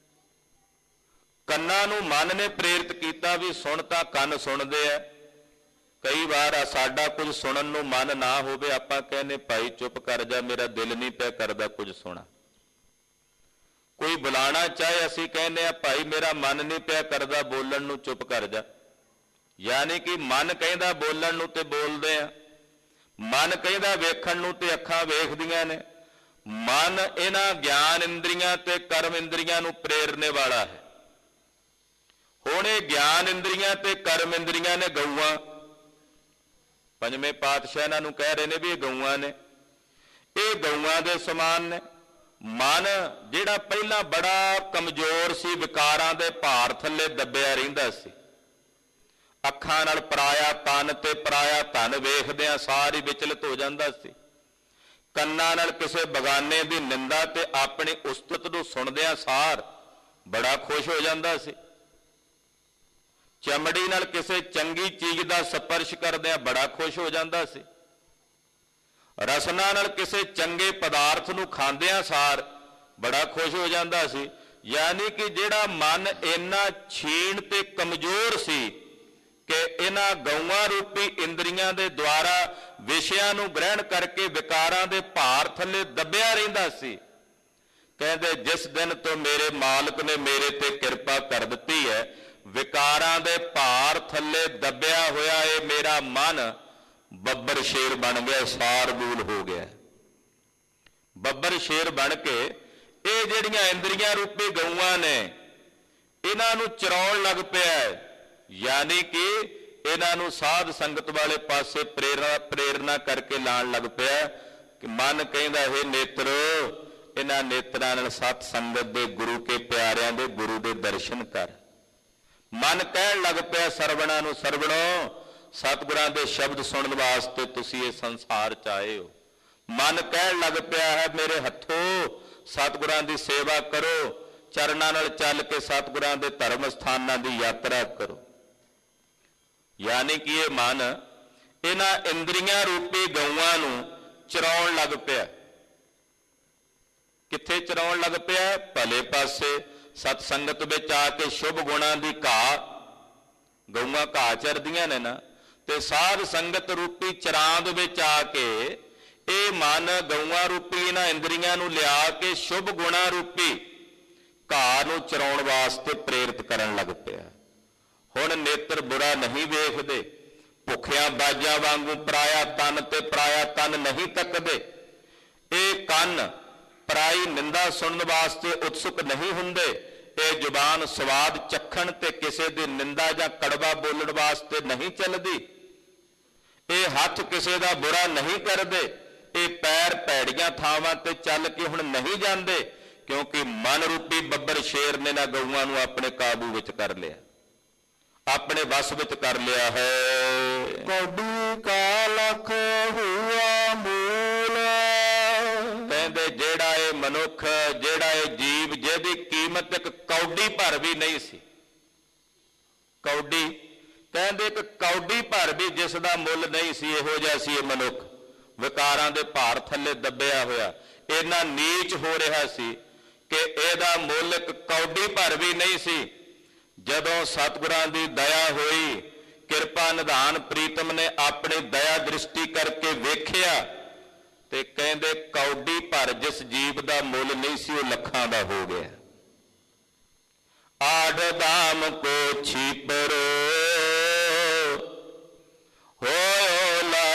ਕੰਨਾਂ ਨੂੰ ਮਨ ਨੇ ਪ੍ਰੇਰਿਤ ਕੀਤਾ ਵੀ ਸੁਣ, ਤਾਂ ਕੰਨ ਸੁਣਦੇ ਆ। ਕਈ ਵਾਰ ਆ ਸਾਡਾ ਕੁਝ ਸੁਣਨ ਨੂੰ ਮਨ ਨਾ ਹੋਵੇ, ਆਪਾਂ ਕਹਿੰਦੇ ਭਾਈ ਚੁੱਪ ਕਰ ਜਾ, ਮੇਰਾ ਦਿਲ ਨਹੀਂ ਪਿਆ ਕਰਦਾ ਕੁਝ ਸੁਣਾ। ਕੋਈ ਬੁਲਾਣਾ ਚਾਹੇ, ਅਸੀਂ ਕਹਿੰਦੇ ਆ ਭਾਈ ਮੇਰਾ ਮਨ ਨਹੀਂ ਪਿਆ ਕਰਦਾ ਬੋਲਣ ਨੂੰ, ਚੁੱਪ ਕਰ ਜਾ। ਯਾਨੀ ਕਿ ਮਨ ਕਹਿੰਦਾ ਬੋਲਣ ਨੂੰ ਤੇ ਬੋਲਦੇ ਆ, ਮਨ ਕਹਿੰਦਾ ਵੇਖਣ ਨੂੰ ਤੇ ਅੱਖਾਂ ਵੇਖਦੀਆਂ ਨੇ। ਮਨ ਇਹਨਾਂ ਗਿਆਨ ਇੰਦਰੀਆਂ ਤੇ ਕਰਮ ਇੰਦਰੀਆਂ ਨੂੰ ਪ੍ਰੇਰਨੇ ਵਾਲਾ ਹੈ। ਹੁਣ ਇਹ ਗਿਆਨ ਇੰਦਰੀਆਂ ਤੇ ਕਰਮ ਇੰਦਰੀਆਂ ਨੇ ਗਊਆਂ। ਪੰਜਵੇਂ ਪਾਤਸ਼ਾਹ ਇਹਨਾਂ ਨੂੰ ਕਹਿ ਰਹੇ ਨੇ ਵੀ ਇਹ ਗਊਆਂ ਨੇ, ਇਹ ਗਊਆਂ ਦੇ ਸਮਾਨ ਨੇ। ਮਨ ਜਿਹੜਾ ਪਹਿਲਾਂ ਬੜਾ ਕਮਜ਼ੋਰ ਸੀ, ਵਿਕਾਰਾਂ ਦੇ ਭਾਰ ਥੱਲੇ ਦੱਬਿਆ ਰਹਿੰਦਾ ਸੀ। ਅੱਖਾਂ ਨਾਲ ਪਰਾਇਆ ਤਨ ਤੇ ਪਰਾਇਆ ਧਨ ਵੇਖਦਿਆਂ ਸਾਰੀ ਵਿਚਲਿਤ ਹੋ ਜਾਂਦਾ ਸੀ। ਕੰਨਾਂ ਨਾਲ ਕਿਸੇ ਬਗਾਨੇ ਦੀ ਨਿੰਦਾ ਤੇ ਆਪਣੀ ਉਸਤਤ ਨੂੰ ਸੁਣਦਿਆਂ ਸਾਰ ਬੜਾ ਖੁਸ਼ ਹੋ ਜਾਂਦਾ ਸੀ। ਚਮੜੀ ਨਾਲ ਕਿਸੇ ਚੰਗੀ ਚੀਜ਼ ਦਾ ਸਪਰਸ਼ ਕਰਦਿਆਂ ਬੜਾ ਖੁਸ਼ ਹੋ ਜਾਂਦਾ ਸੀ। ਰਸਨਾ ਨਾਲ ਕਿਸੇ ਚੰਗੇ ਪਦਾਰਥ ਨੂੰ ਖਾਂਦਿਆਂ ਸਾਰ ਬੜਾ ਖੁਸ਼ ਹੋ ਜਾਂਦਾ ਸੀ। ਯਾਨੀ ਕਿ ਜਿਹੜਾ ਮਨ ਇੰਨਾ ਛੀਣ ਤੇ ਕਮਜ਼ੋਰ ਸੀ ਕਿ ਇਹਨਾਂ ਗਊਆਂ ਰੂਪੀ ਇੰਦਰੀਆਂ ਦੇ ਦੁਆਰਾ ਵਿਸ਼ਿਆਂ ਨੂੰ ਗ੍ਰਹਿਣ ਕਰਕੇ ਵਿਕਾਰਾਂ ਦੇ ਭਾਰ ਥੱਲੇ ਦੱਬਿਆ ਰਹਿੰਦਾ ਸੀ। ਕਹਿੰਦੇ ਜਿਸ ਦਿਨ ਤੋਂ ਮੇਰੇ ਮਾਲਕ ਨੇ ਮੇਰੇ ਤੇ ਕਿਰਪਾ ਕਰ ਦਿੱਤੀ ਹੈ, ਵਿਕਾਰਾਂ ਦੇ ਭਾਰ ਥੱਲੇ ਦੱਬਿਆ ਹੋਇਆ ਇਹ ਮੇਰਾ ਮਨ ਬੱਬਰ ਸ਼ੇਰ ਬਣ ਗਿਆ, ਸਾਰਬੂਲ ਹੋ ਗਿਆ। ਬੱਬਰ ਸ਼ੇਰ ਬਣ ਕੇ ਇਹ ਜਿਹੜੀਆਂ ਇੰਦਰੀਆਂ ਰੂਪੀ ਗਊਆਂ ਨੇ ਇਹਨਾਂ ਨੂੰ ਚਰਾਉਣ ਲੱਗ ਪਿਆ। ਯਾਨੀ ਕਿ ਇਹਨਾਂ ਨੂੰ ਸਾਧ ਸੰਗਤ ਵਾਲੇ ਪਾਸੇ ਪ੍ਰੇਰਨਾ ਪ੍ਰੇਰਨਾ ਕਰਕੇ ਲਾਣ ਲੱਗ ਪਿਆ ਕਿ ਮਨ ਕਹਿੰਦਾ ਹੈ ਨੇਤਰੋ, ਇਹਨਾਂ ਨੇਤਰਾਂ ਨਾਲ ਸਤ ਸੰਗਤ ਦੇ ਗੁਰੂ ਕੇ ਪਿਆਰਿਆਂ ਦੇ ਗੁਰੂ ਦੇ ਦਰਸ਼ਨ ਕਰ। ਮਨ ਕਹਿਣ ਲੱਗ ਪਿਆ ਸਰਵਣਾ ਨੂੰ, ਸਰਵਣੋ ਸਤਿਗੁਰਾਂ ਦੇ ਸ਼ਬਦ ਸੁਣਨ ਵਾਸਤੇ ਤੁਸੀਂ ਇਹ ਸੰਸਾਰ 'ਚ ਆਏ ਹੋ। ਮਨ ਕਹਿਣ ਲੱਗ ਪਿਆ ਹੈ ਮੇਰੇ ਹੱਥੋਂ ਸਤਿਗੁਰਾਂ ਦੀ ਸੇਵਾ ਕਰੋ, ਚਰਨਾਂ ਨਾਲ ਚੱਲ ਕੇ ਸਤਿਗੁਰਾਂ ਦੇ ਧਰਮ ਸਥਾਨਾਂ ਦੀ ਯਾਤਰਾ ਕਰੋ। ਯਾਨੀ ਕਿ ਇਹ ਮਨ ਇਹਨਾਂ ਇੰਦਰੀਆਂ ਰੂਪੀ ਗਊਆਂ ਨੂੰ ਚਰਾਉਣ ਲੱਗ ਪਿਆ। ਕਿੱਥੇ ਚਰਾਉਣ ਲੱਗ ਪਿਆ? ਭਲੇ ਪਾਸੇ। ਸਤ ਸੰਗਤ ਵਿੱਚ ਆ ਕੇ ਸ਼ੁਭ ਗੁਣਾਂ ਦੀ ਘਾਹ, ਗਊਆਂ ਘਾਹ ਚਰਦੀਆਂ ਨੇ ਨਾ, ਤੇ ਸਾਧ ਸੰਗਤ ਰੂਪੀ ਚਰਾਂਦ ਵਿੱਚ ਆ ਕੇ ਇਹ ਮਨ ਗਊਆਂ ਰੂਪੀ ਇਹਨਾਂ ਇੰਦਰੀਆਂ ਨੂੰ ਲਿਆ ਕੇ ਸ਼ੁਭ ਗੁਣਾਂ ਰੂਪੀ ਘਾਹ ਨੂੰ ਚਰਾਉਣ ਵਾਸਤੇ ਪ੍ਰੇਰਿਤ ਕਰਨ ਲੱਗ ਪਿਆ। ਹੁਣ ਨੇਤਰ ਬੁਰਾ ਨਹੀਂ ਵੇਖਦੇ, ਭੁੱਖਿਆਂ ਬਾਜਾਂ ਵਾਂਗੂ ਪਰਾਇਆ ਤਨ ਤੇ ਪਰਾਇਆ ਤਨ ਨਹੀਂ ਤੱਕਦੇ। ਇਹ ਕੰਨ ਪਰਾਈ ਨਿੰਦਾ ਸੁਣਨ ਵਾਸਤੇ ਉਤਸੁਕ ਨਹੀਂ ਹੁੰਦੇ। ਇਹ ਜ਼ੁਬਾਨ ਸਵਾਦ ਚੱਖਣ ਤੇ ਕਿਸੇ ਦੀ ਨਿੰਦਾ ਜਾਂ ਕੜਵਾ ਬੋਲਣ ਵਾਸਤੇ ਨਹੀਂ ਚੱਲਦੀ। ਇਹ ਹੱਥ ਕਿਸੇ ਦਾ ਬੁਰਾ ਨਹੀਂ ਕਰਦੇ। ਇਹ ਪੈਰ ਭੈੜੀਆਂ ਥਾਵਾਂ ਤੇ ਚੱਲ ਕੇ ਹੁਣ ਨਹੀਂ ਜਾਂਦੇ, ਕਿਉਂਕਿ ਮਨ ਰੂਪੀ ਬੱਬਰ ਸ਼ੇਰ ਨੇ ਨਾ ਗਊਆਂ ਨੂੰ ਆਪਣੇ ਕਾਬੂ ਵਿੱਚ ਕਰ ਲਿਆ, ਆਪਣੇ ਵਸ ਵਿੱਚ ਕਰ ਲਿਆ ਹੈ। ਕੌਡੀ ਕਾ ਲਖ ਹੁਆ ਮੂਲ। ਕਹਿੰਦੇ ਜਿਹੜਾ ਇਹ ਮਨੁੱਖ, ਜਿਹੜਾ ਇਹ ਜੀਵ ਜਿਹਦੀ ਕੀਮਤ ਇੱਕ ਕੌਡੀ ਭਰ ਵੀ ਨਹੀਂ ਸੀ, ਕੌਡੀ ਕਹਿੰਦੇ ਇੱਕ ਕੌਡੀ ਭਰ ਵੀ ਜਿਸ ਦਾ ਮੁੱਲ ਨਹੀਂ ਸੀ, ਇਹੋ ਜਿਹਾ ਸੀ ਇਹ ਮਨੁੱਖ। ਵਿਕਾਰਾਂ ਦੇ ਭਾਰ ਥੱਲੇ ਦੱਬਿਆ ਹੋਇਆ, ਇੰਨਾ ਨੀਚ ਹੋ ਰਿਹਾ ਸੀ ਕਿ ਇਹਦਾ ਮੁੱਲ ਇੱਕ ਕੌਡੀ ਭਰ ਵੀ ਨਹੀਂ ਸੀ। ਜਦੋਂ ਸਤਿਗੁਰਾਂ ਦੀ ਦਇਆ ਹੋਈ, ਕਿਰਪਾ ਨਿਧਾਨ ਪ੍ਰੀਤਮ ਨੇ ਆਪਣੀ ਦਇਆ ਦ੍ਰਿਸ਼ਟੀ ਕਰਕੇ ਵੇਖਿਆ ਤੇ ਕਹਿੰਦੇ ਕੌਡੀ ਭਰ ਜਿਸ ਜੀਵ ਦਾ ਮੁੱਲ ਨਹੀਂ ਸੀ, ਉਹ ਲੱਖਾਂ ਦਾ ਹੋ ਗਿਆ। ਆਡ ਦਾਮ ਕੋ ਛੀਪਰੋ ਹੋਇ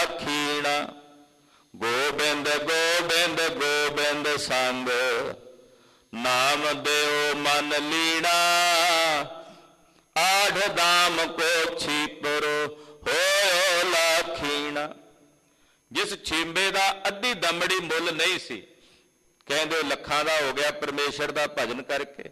ਸੰਗ, ਨਾਮ ਦਿਓ ਮਨ ਲੀਣਾ, ਆਢ ਦਾਮ ਕੋ ਛੀਪਰ ਹੋਇਓ ਲਾਖੀਣਾ। ਜਿਸ ਛੀਂਬੇ ਦਾ ਅੱਧੀ ਦਮੜੀ ਮੁੱਲ ਨਹੀਂ ਸੀ, ਕਹਿੰਦੇ ਲੱਖਾਂ ਦਾ ਹੋ ਗਿਆ ਪਰਮੇਸ਼ਰ ਦਾ ਭਜਨ ਕਰਕੇ।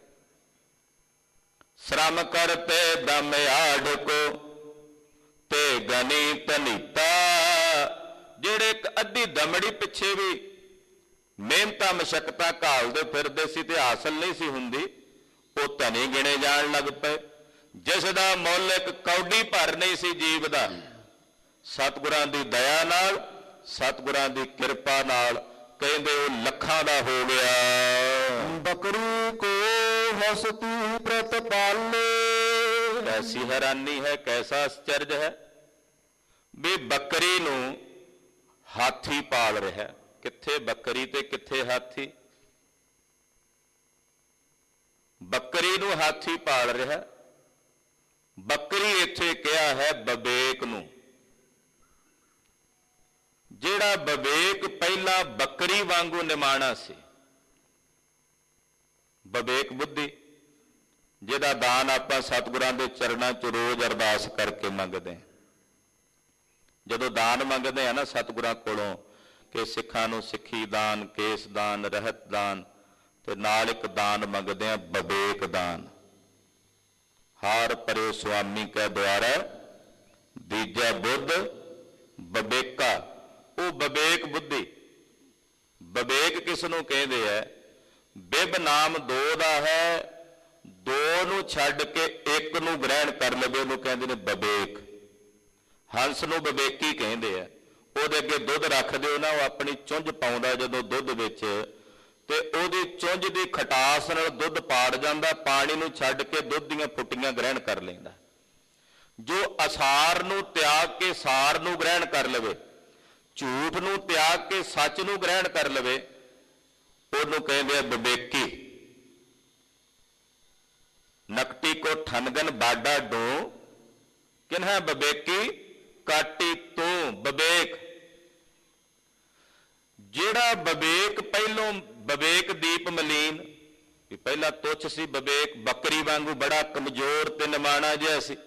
ਸ਼ਰਮ ਕਰਤੇ ਦਮ ਆਢ ਕੋ ਤੇ ਗਨੀ ਤਨੀਤਾ, ਜਿਹੜੇ ਇੱਕ ਅੱਧੀ ਦਮੜੀ ਪਿੱਛੇ ਵੀ ਮਿਹਨਤਾਂ ਮਸ਼ੱਕਤਾਂ ਘਾਲਦੇ ਫਿਰਦੇ ਸੀ ਤੇ ਹਾਸਲ ਨਹੀਂ ਸੀ ਹੁੰਦੀ, ਉਹ ਧਨੀ ਗਿਣੇ ਜਾਣ ਲੱਗ ਪਏ। ਜਿਸ ਦਾ ਮੁੱਲ ਇੱਕ ਕੌਡੀ ਭਰ ਨਹੀਂ ਸੀ ਜੀਵ ਦਾ, ਸਤਿਗੁਰਾਂ ਦੀ ਦਇਆ ਨਾਲ, ਸਤਿਗੁਰਾਂ ਦੀ ਕਿਰਪਾ ਨਾਲ ਕਹਿੰਦੇ ਉਹ ਲੱਖਾਂ ਦਾ ਹੋ ਗਿਆ। ਬਕਰੀ ਕੋ ਹਸਤੀ ਪ੍ਰਤਪਾਲੇ, ਐਸੀ ਹੈਰਾਨੀ ਹੈ, ਕੈਸਾ ਅਚਰਜ ਹੈ ਵੀ ਬੱਕਰੀ ਨੂੰ ਹਾਥੀ ਪਾਲ ਰਿਹਾ। ਕਿੱਥੇ ਬੱਕਰੀ ਤੇ ਕਿੱਥੇ ਹਾਥੀ? ਬੱਕਰੀ ਨੂੰ ਹਾਥੀ ਪਾਲ ਰਿਹਾ। ਬੱਕਰੀ ਇੱਥੇ ਕਿਹਾ ਹੈ ਵਿਵੇਕ ਨੂੰ। ਜਿਹੜਾ ਵਿਵੇਕ ਪਹਿਲਾਂ ਬੱਕਰੀ ਵਾਂਗੂ ਨਿਮਾਣਾ ਸੀ, ਵਿਵੇਕ ਬੁੱਧੀ, ਜਿਹਦਾ ਦਾਨ ਆਪਾਂ ਸਤਿਗੁਰਾਂ ਦੇ ਚਰਨਾਂ 'ਚ ਰੋਜ਼ ਅਰਦਾਸ ਕਰਕੇ ਮੰਗਦੇ ਹਾਂ। ਜਦੋਂ ਦਾਨ ਮੰਗਦੇ ਆ ਨਾ ਸਤਿਗੁਰਾਂ ਕੋਲੋਂ ਕਿ ਸਿੱਖਾਂ ਨੂੰ ਸਿੱਖੀ ਦਾਨ, ਕੇਸ ਦਾਨ, ਰਹਿਤ ਦਾਨ, ਤੇ ਨਾਲ ਇੱਕ ਦਾਨ ਮੰਗਦੇ ਆ ਵਿਵੇਕ ਦਾਨ। ਹਾਰ ਪਰੇ ਸੁਆਮੀ ਕੈ ਦੁਆਰਾ ਦੀਜੈ ਬੁੱਧ ਵਿਵੇਕਾ। ਉਹ ਵਿਵੇਕ ਬੁੱਧੀ, ਵਿਵੇਕ ਕਿਸ ਨੂੰ ਕਹਿੰਦੇ ਆ? ਬਿਬ ਨਾਮ ਦੋ ਦਾ ਹੈ, ਦੋ ਨੂੰ ਛੱਡ ਕੇ ਇੱਕ ਨੂੰ ਗ੍ਰਹਿਣ ਕਰ ਲਵੇ, ਉਹਨੂੰ ਕਹਿੰਦੇ ਨੇ ਵਿਵੇਕ। ਹੰਸ ਨੂੰ ਵਿਵੇਕੀ ਕਹਿੰਦੇ ਆ। ਉਹਦੇ ਅੱਗੇ ਦੁੱਧ ਰੱਖ ਦਿਓ ਨਾ, ਉਹ ਆਪਣੀ ਚੁੰਝ ਪਾਉਂਦਾ ਜਦੋਂ ਦੁੱਧ ਵਿੱਚ, ਤੇ ਉਹਦੀ ਚੁੰਝ ਦੀ ਖਟਾਸ ਨਾਲ ਦੁੱਧ ਪਾੜ ਜਾਂਦਾ, ਪਾਣੀ ਨੂੰ ਛੱਡ ਕੇ ਦੁੱਧ ਦੀਆਂ ਫੁੱਟੀਆਂ ਗ੍ਰਹਿਣ ਕਰ ਲੈਂਦਾ। ਜੋ ਅਸਾਰ ਨੂੰ ਤਿਆਗ ਕੇ ਸਾਰ ਨੂੰ ਗ੍ਰਹਿਣ ਕਰ ਲਵੇ, ਝੂਠ ਨੂੰ ਤਿਆਗ ਕੇ ਸੱਚ ਨੂੰ ਗ੍ਰਹਿਣ ਕਰ ਲਵੇ, ਉਹਨੂੰ ਕਹਿੰਦੇ ਆ ਵਿਵੇਕੀ। ਨਕਟੀ ਕੋ ਠਨਗਨ ਬਾਡਾ ਡੋ, ਕਿਨਹਾ ਵਿਵੇਕੀ ਕਾਟੀ ਤੂੰ। ਵਿਵੇਕ, ਜਿਹੜਾ ਵਿਵੇਕ ਪਹਿਲੋਂ ਵਿਵੇਕ ਦੀਪ ਮਲੀਨ, ਵੀ ਪਹਿਲਾਂ ਤੁੱਛ ਸੀ ਵਿਵੇਕ, ਬੱਕਰੀ ਵਾਂਗੂ ਬੜਾ ਕਮਜ਼ੋਰ ਤੇ ਨਿਮਾਣਾ ਜਿਹਾ ਸੀ।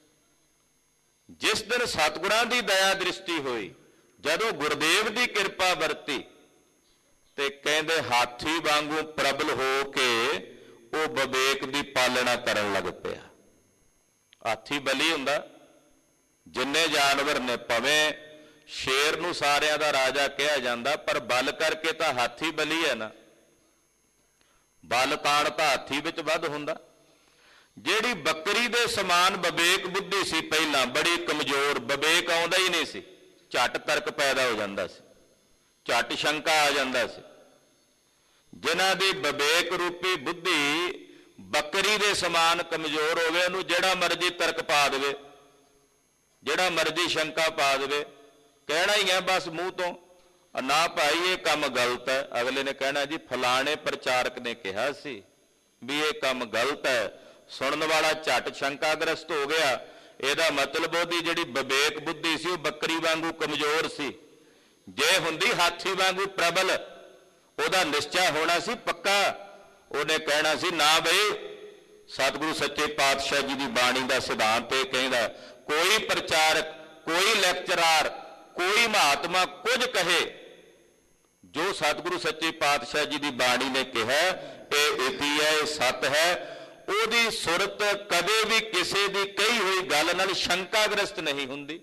ਜਿਸ ਦਿਨ ਸਤਿਗੁਰਾਂ ਦੀ ਦਇਆ ਦ੍ਰਿਸ਼ਟੀ ਹੋਈ, ਜਦੋਂ ਗੁਰਦੇਵ ਦੀ ਕਿਰਪਾ ਵਰਤੀ, ਤੇ ਕਹਿੰਦੇ ਹਾਥੀ ਵਾਂਗੂ ਪ੍ਰਬਲ ਹੋ ਕੇ ਉਹ ਵਿਵੇਕ ਦੀ ਪਾਲਣਾ ਕਰਨ ਲੱਗ ਪਿਆ। ਹਾਥੀ ਬਲੀ ਹੁੰਦਾ, ਜਿੰਨੇ ਜਾਨਵਰ ਨੇ, ਭਾਵੇਂ ਸ਼ੇਰ ਨੂੰ ਸਾਰਿਆਂ ਦਾ ਰਾਜਾ ਕਿਹਾ ਜਾਂਦਾ, ਪਰ ਬਲ ਕਰਕੇ ਤਾਂ ਹਾਥੀ ਬਲੀ ਹੈ ਨਾ। ਬਲ ਤਾਣ ਤਾਂ ਹਾਥੀ ਵਿੱਚ ਵੱਧ ਹੁੰਦਾ। ਜਿਹੜੀ ਬੱਕਰੀ ਦੇ ਸਮਾਨ ਵਿਵੇਕ ਬੁੱਧੀ ਸੀ ਪਹਿਲਾਂ, ਬੜੀ ਕਮਜ਼ੋਰ, ਵਿਵੇਕ ਆਉਂਦਾ ਹੀ ਨਹੀਂ ਸੀ, ਝੱਟ ਤਰਕ ਪੈਦਾ ਹੋ ਜਾਂਦਾ ਸੀ, ਝੱਟ ਸ਼ੰਕਾ ਆ ਜਾਂਦਾ ਸੀ। ਜਿਨ੍ਹਾਂ ਦੀ ਵਿਵੇਕ ਰੂਪੀ ਬੁੱਧੀ ਬੱਕਰੀ ਦੇ ਸਮਾਨ ਕਮਜ਼ੋਰ ਹੋਵੇ, ਉਹਨੂੰ ਜਿਹੜਾ ਮਰਜ਼ੀ ਤਰਕ ਪਾ ਦੇਵੇ, ਜਿਹੜਾ ਮਰਜ਼ੀ ਸ਼ੰਕਾ ਪਾ ਦੇਵੇ, ਕਹਿਣਾ ਹੀ ਹੈ ਬਸ ਮੂੰਹ ਤੋਂ, ਨਾ ਭਾਈ ਇਹ ਕੰਮ ਗਲਤ ਹੈ। ਅਗਲੇ ਨੇ ਕਹਿਣਾ ਜੀ ਫਲਾਣੇ ਪ੍ਰਚਾਰਕ ਨੇ ਕਿਹਾ ਸੀ ਵੀ ਇਹ ਕੰਮ ਗਲਤ ਹੈ। ਸੁਣਨ ਵਾਲਾ ਝੱਟ ਸ਼ੰਕਾਗ੍ਰਸਤ ਹੋ ਗਿਆ। ਇਹਦਾ ਮਤਲਬ ਉਹਦੀ ਜਿਹੜੀ ਵਿਵੇਕ ਬੁੱਧੀ ਸੀ ਉਹ ਬੱਕਰੀ ਵਾਂਗੂ ਕਮਜ਼ੋਰ ਸੀ। ਜੇ ਹੁੰਦੀ ਹਾਥੀ ਵਾਂਗੂ ਪ੍ਰਬਲ, ਉਹਦਾ ਨਿਸ਼ਚਾ ਹੋਣਾ ਸੀ ਪੱਕਾ। ਉਹਨੇ ਕਹਿਣਾ ਸੀ ਨਾ ਬਈ, ਸਤਿਗੁਰੂ ਸੱਚੇ ਪਾਤਸ਼ਾਹ ਜੀ ਦੀ ਬਾਣੀ ਦਾ ਸਿਧਾਂਤ ਇਹ ਕਹਿੰਦਾ, ਕੋਈ ਪ੍ਰਚਾਰਕ, ਕੋਈ ਲੈਕਚਰਾਰ, ਕੋਈ ਮਹਾਤਮਾ ਕੁਝ ਕਹੇ, ਜੋ ਸਤਿਗੁਰੂ ਸੱਚੇ ਪਾਤਸ਼ਾਹ ਜੀ ਦੀ ਬਾਣੀ ਨੇ ਕਿਹਾ ਇਹ ਇਤੀ ਹੈ, ਇਹ ਸੱਤ ਹੈ, ਉਹਦੀ ਸੁਰਤ ਕਦੇ ਵੀ ਕਿਸੇ ਦੀ ਕਹੀ ਹੋਈ ਗੱਲ ਨਾਲ ਸ਼ੰਕਾਗ੍ਰਸਤ ਨਹੀਂ ਹੁੰਦੀ।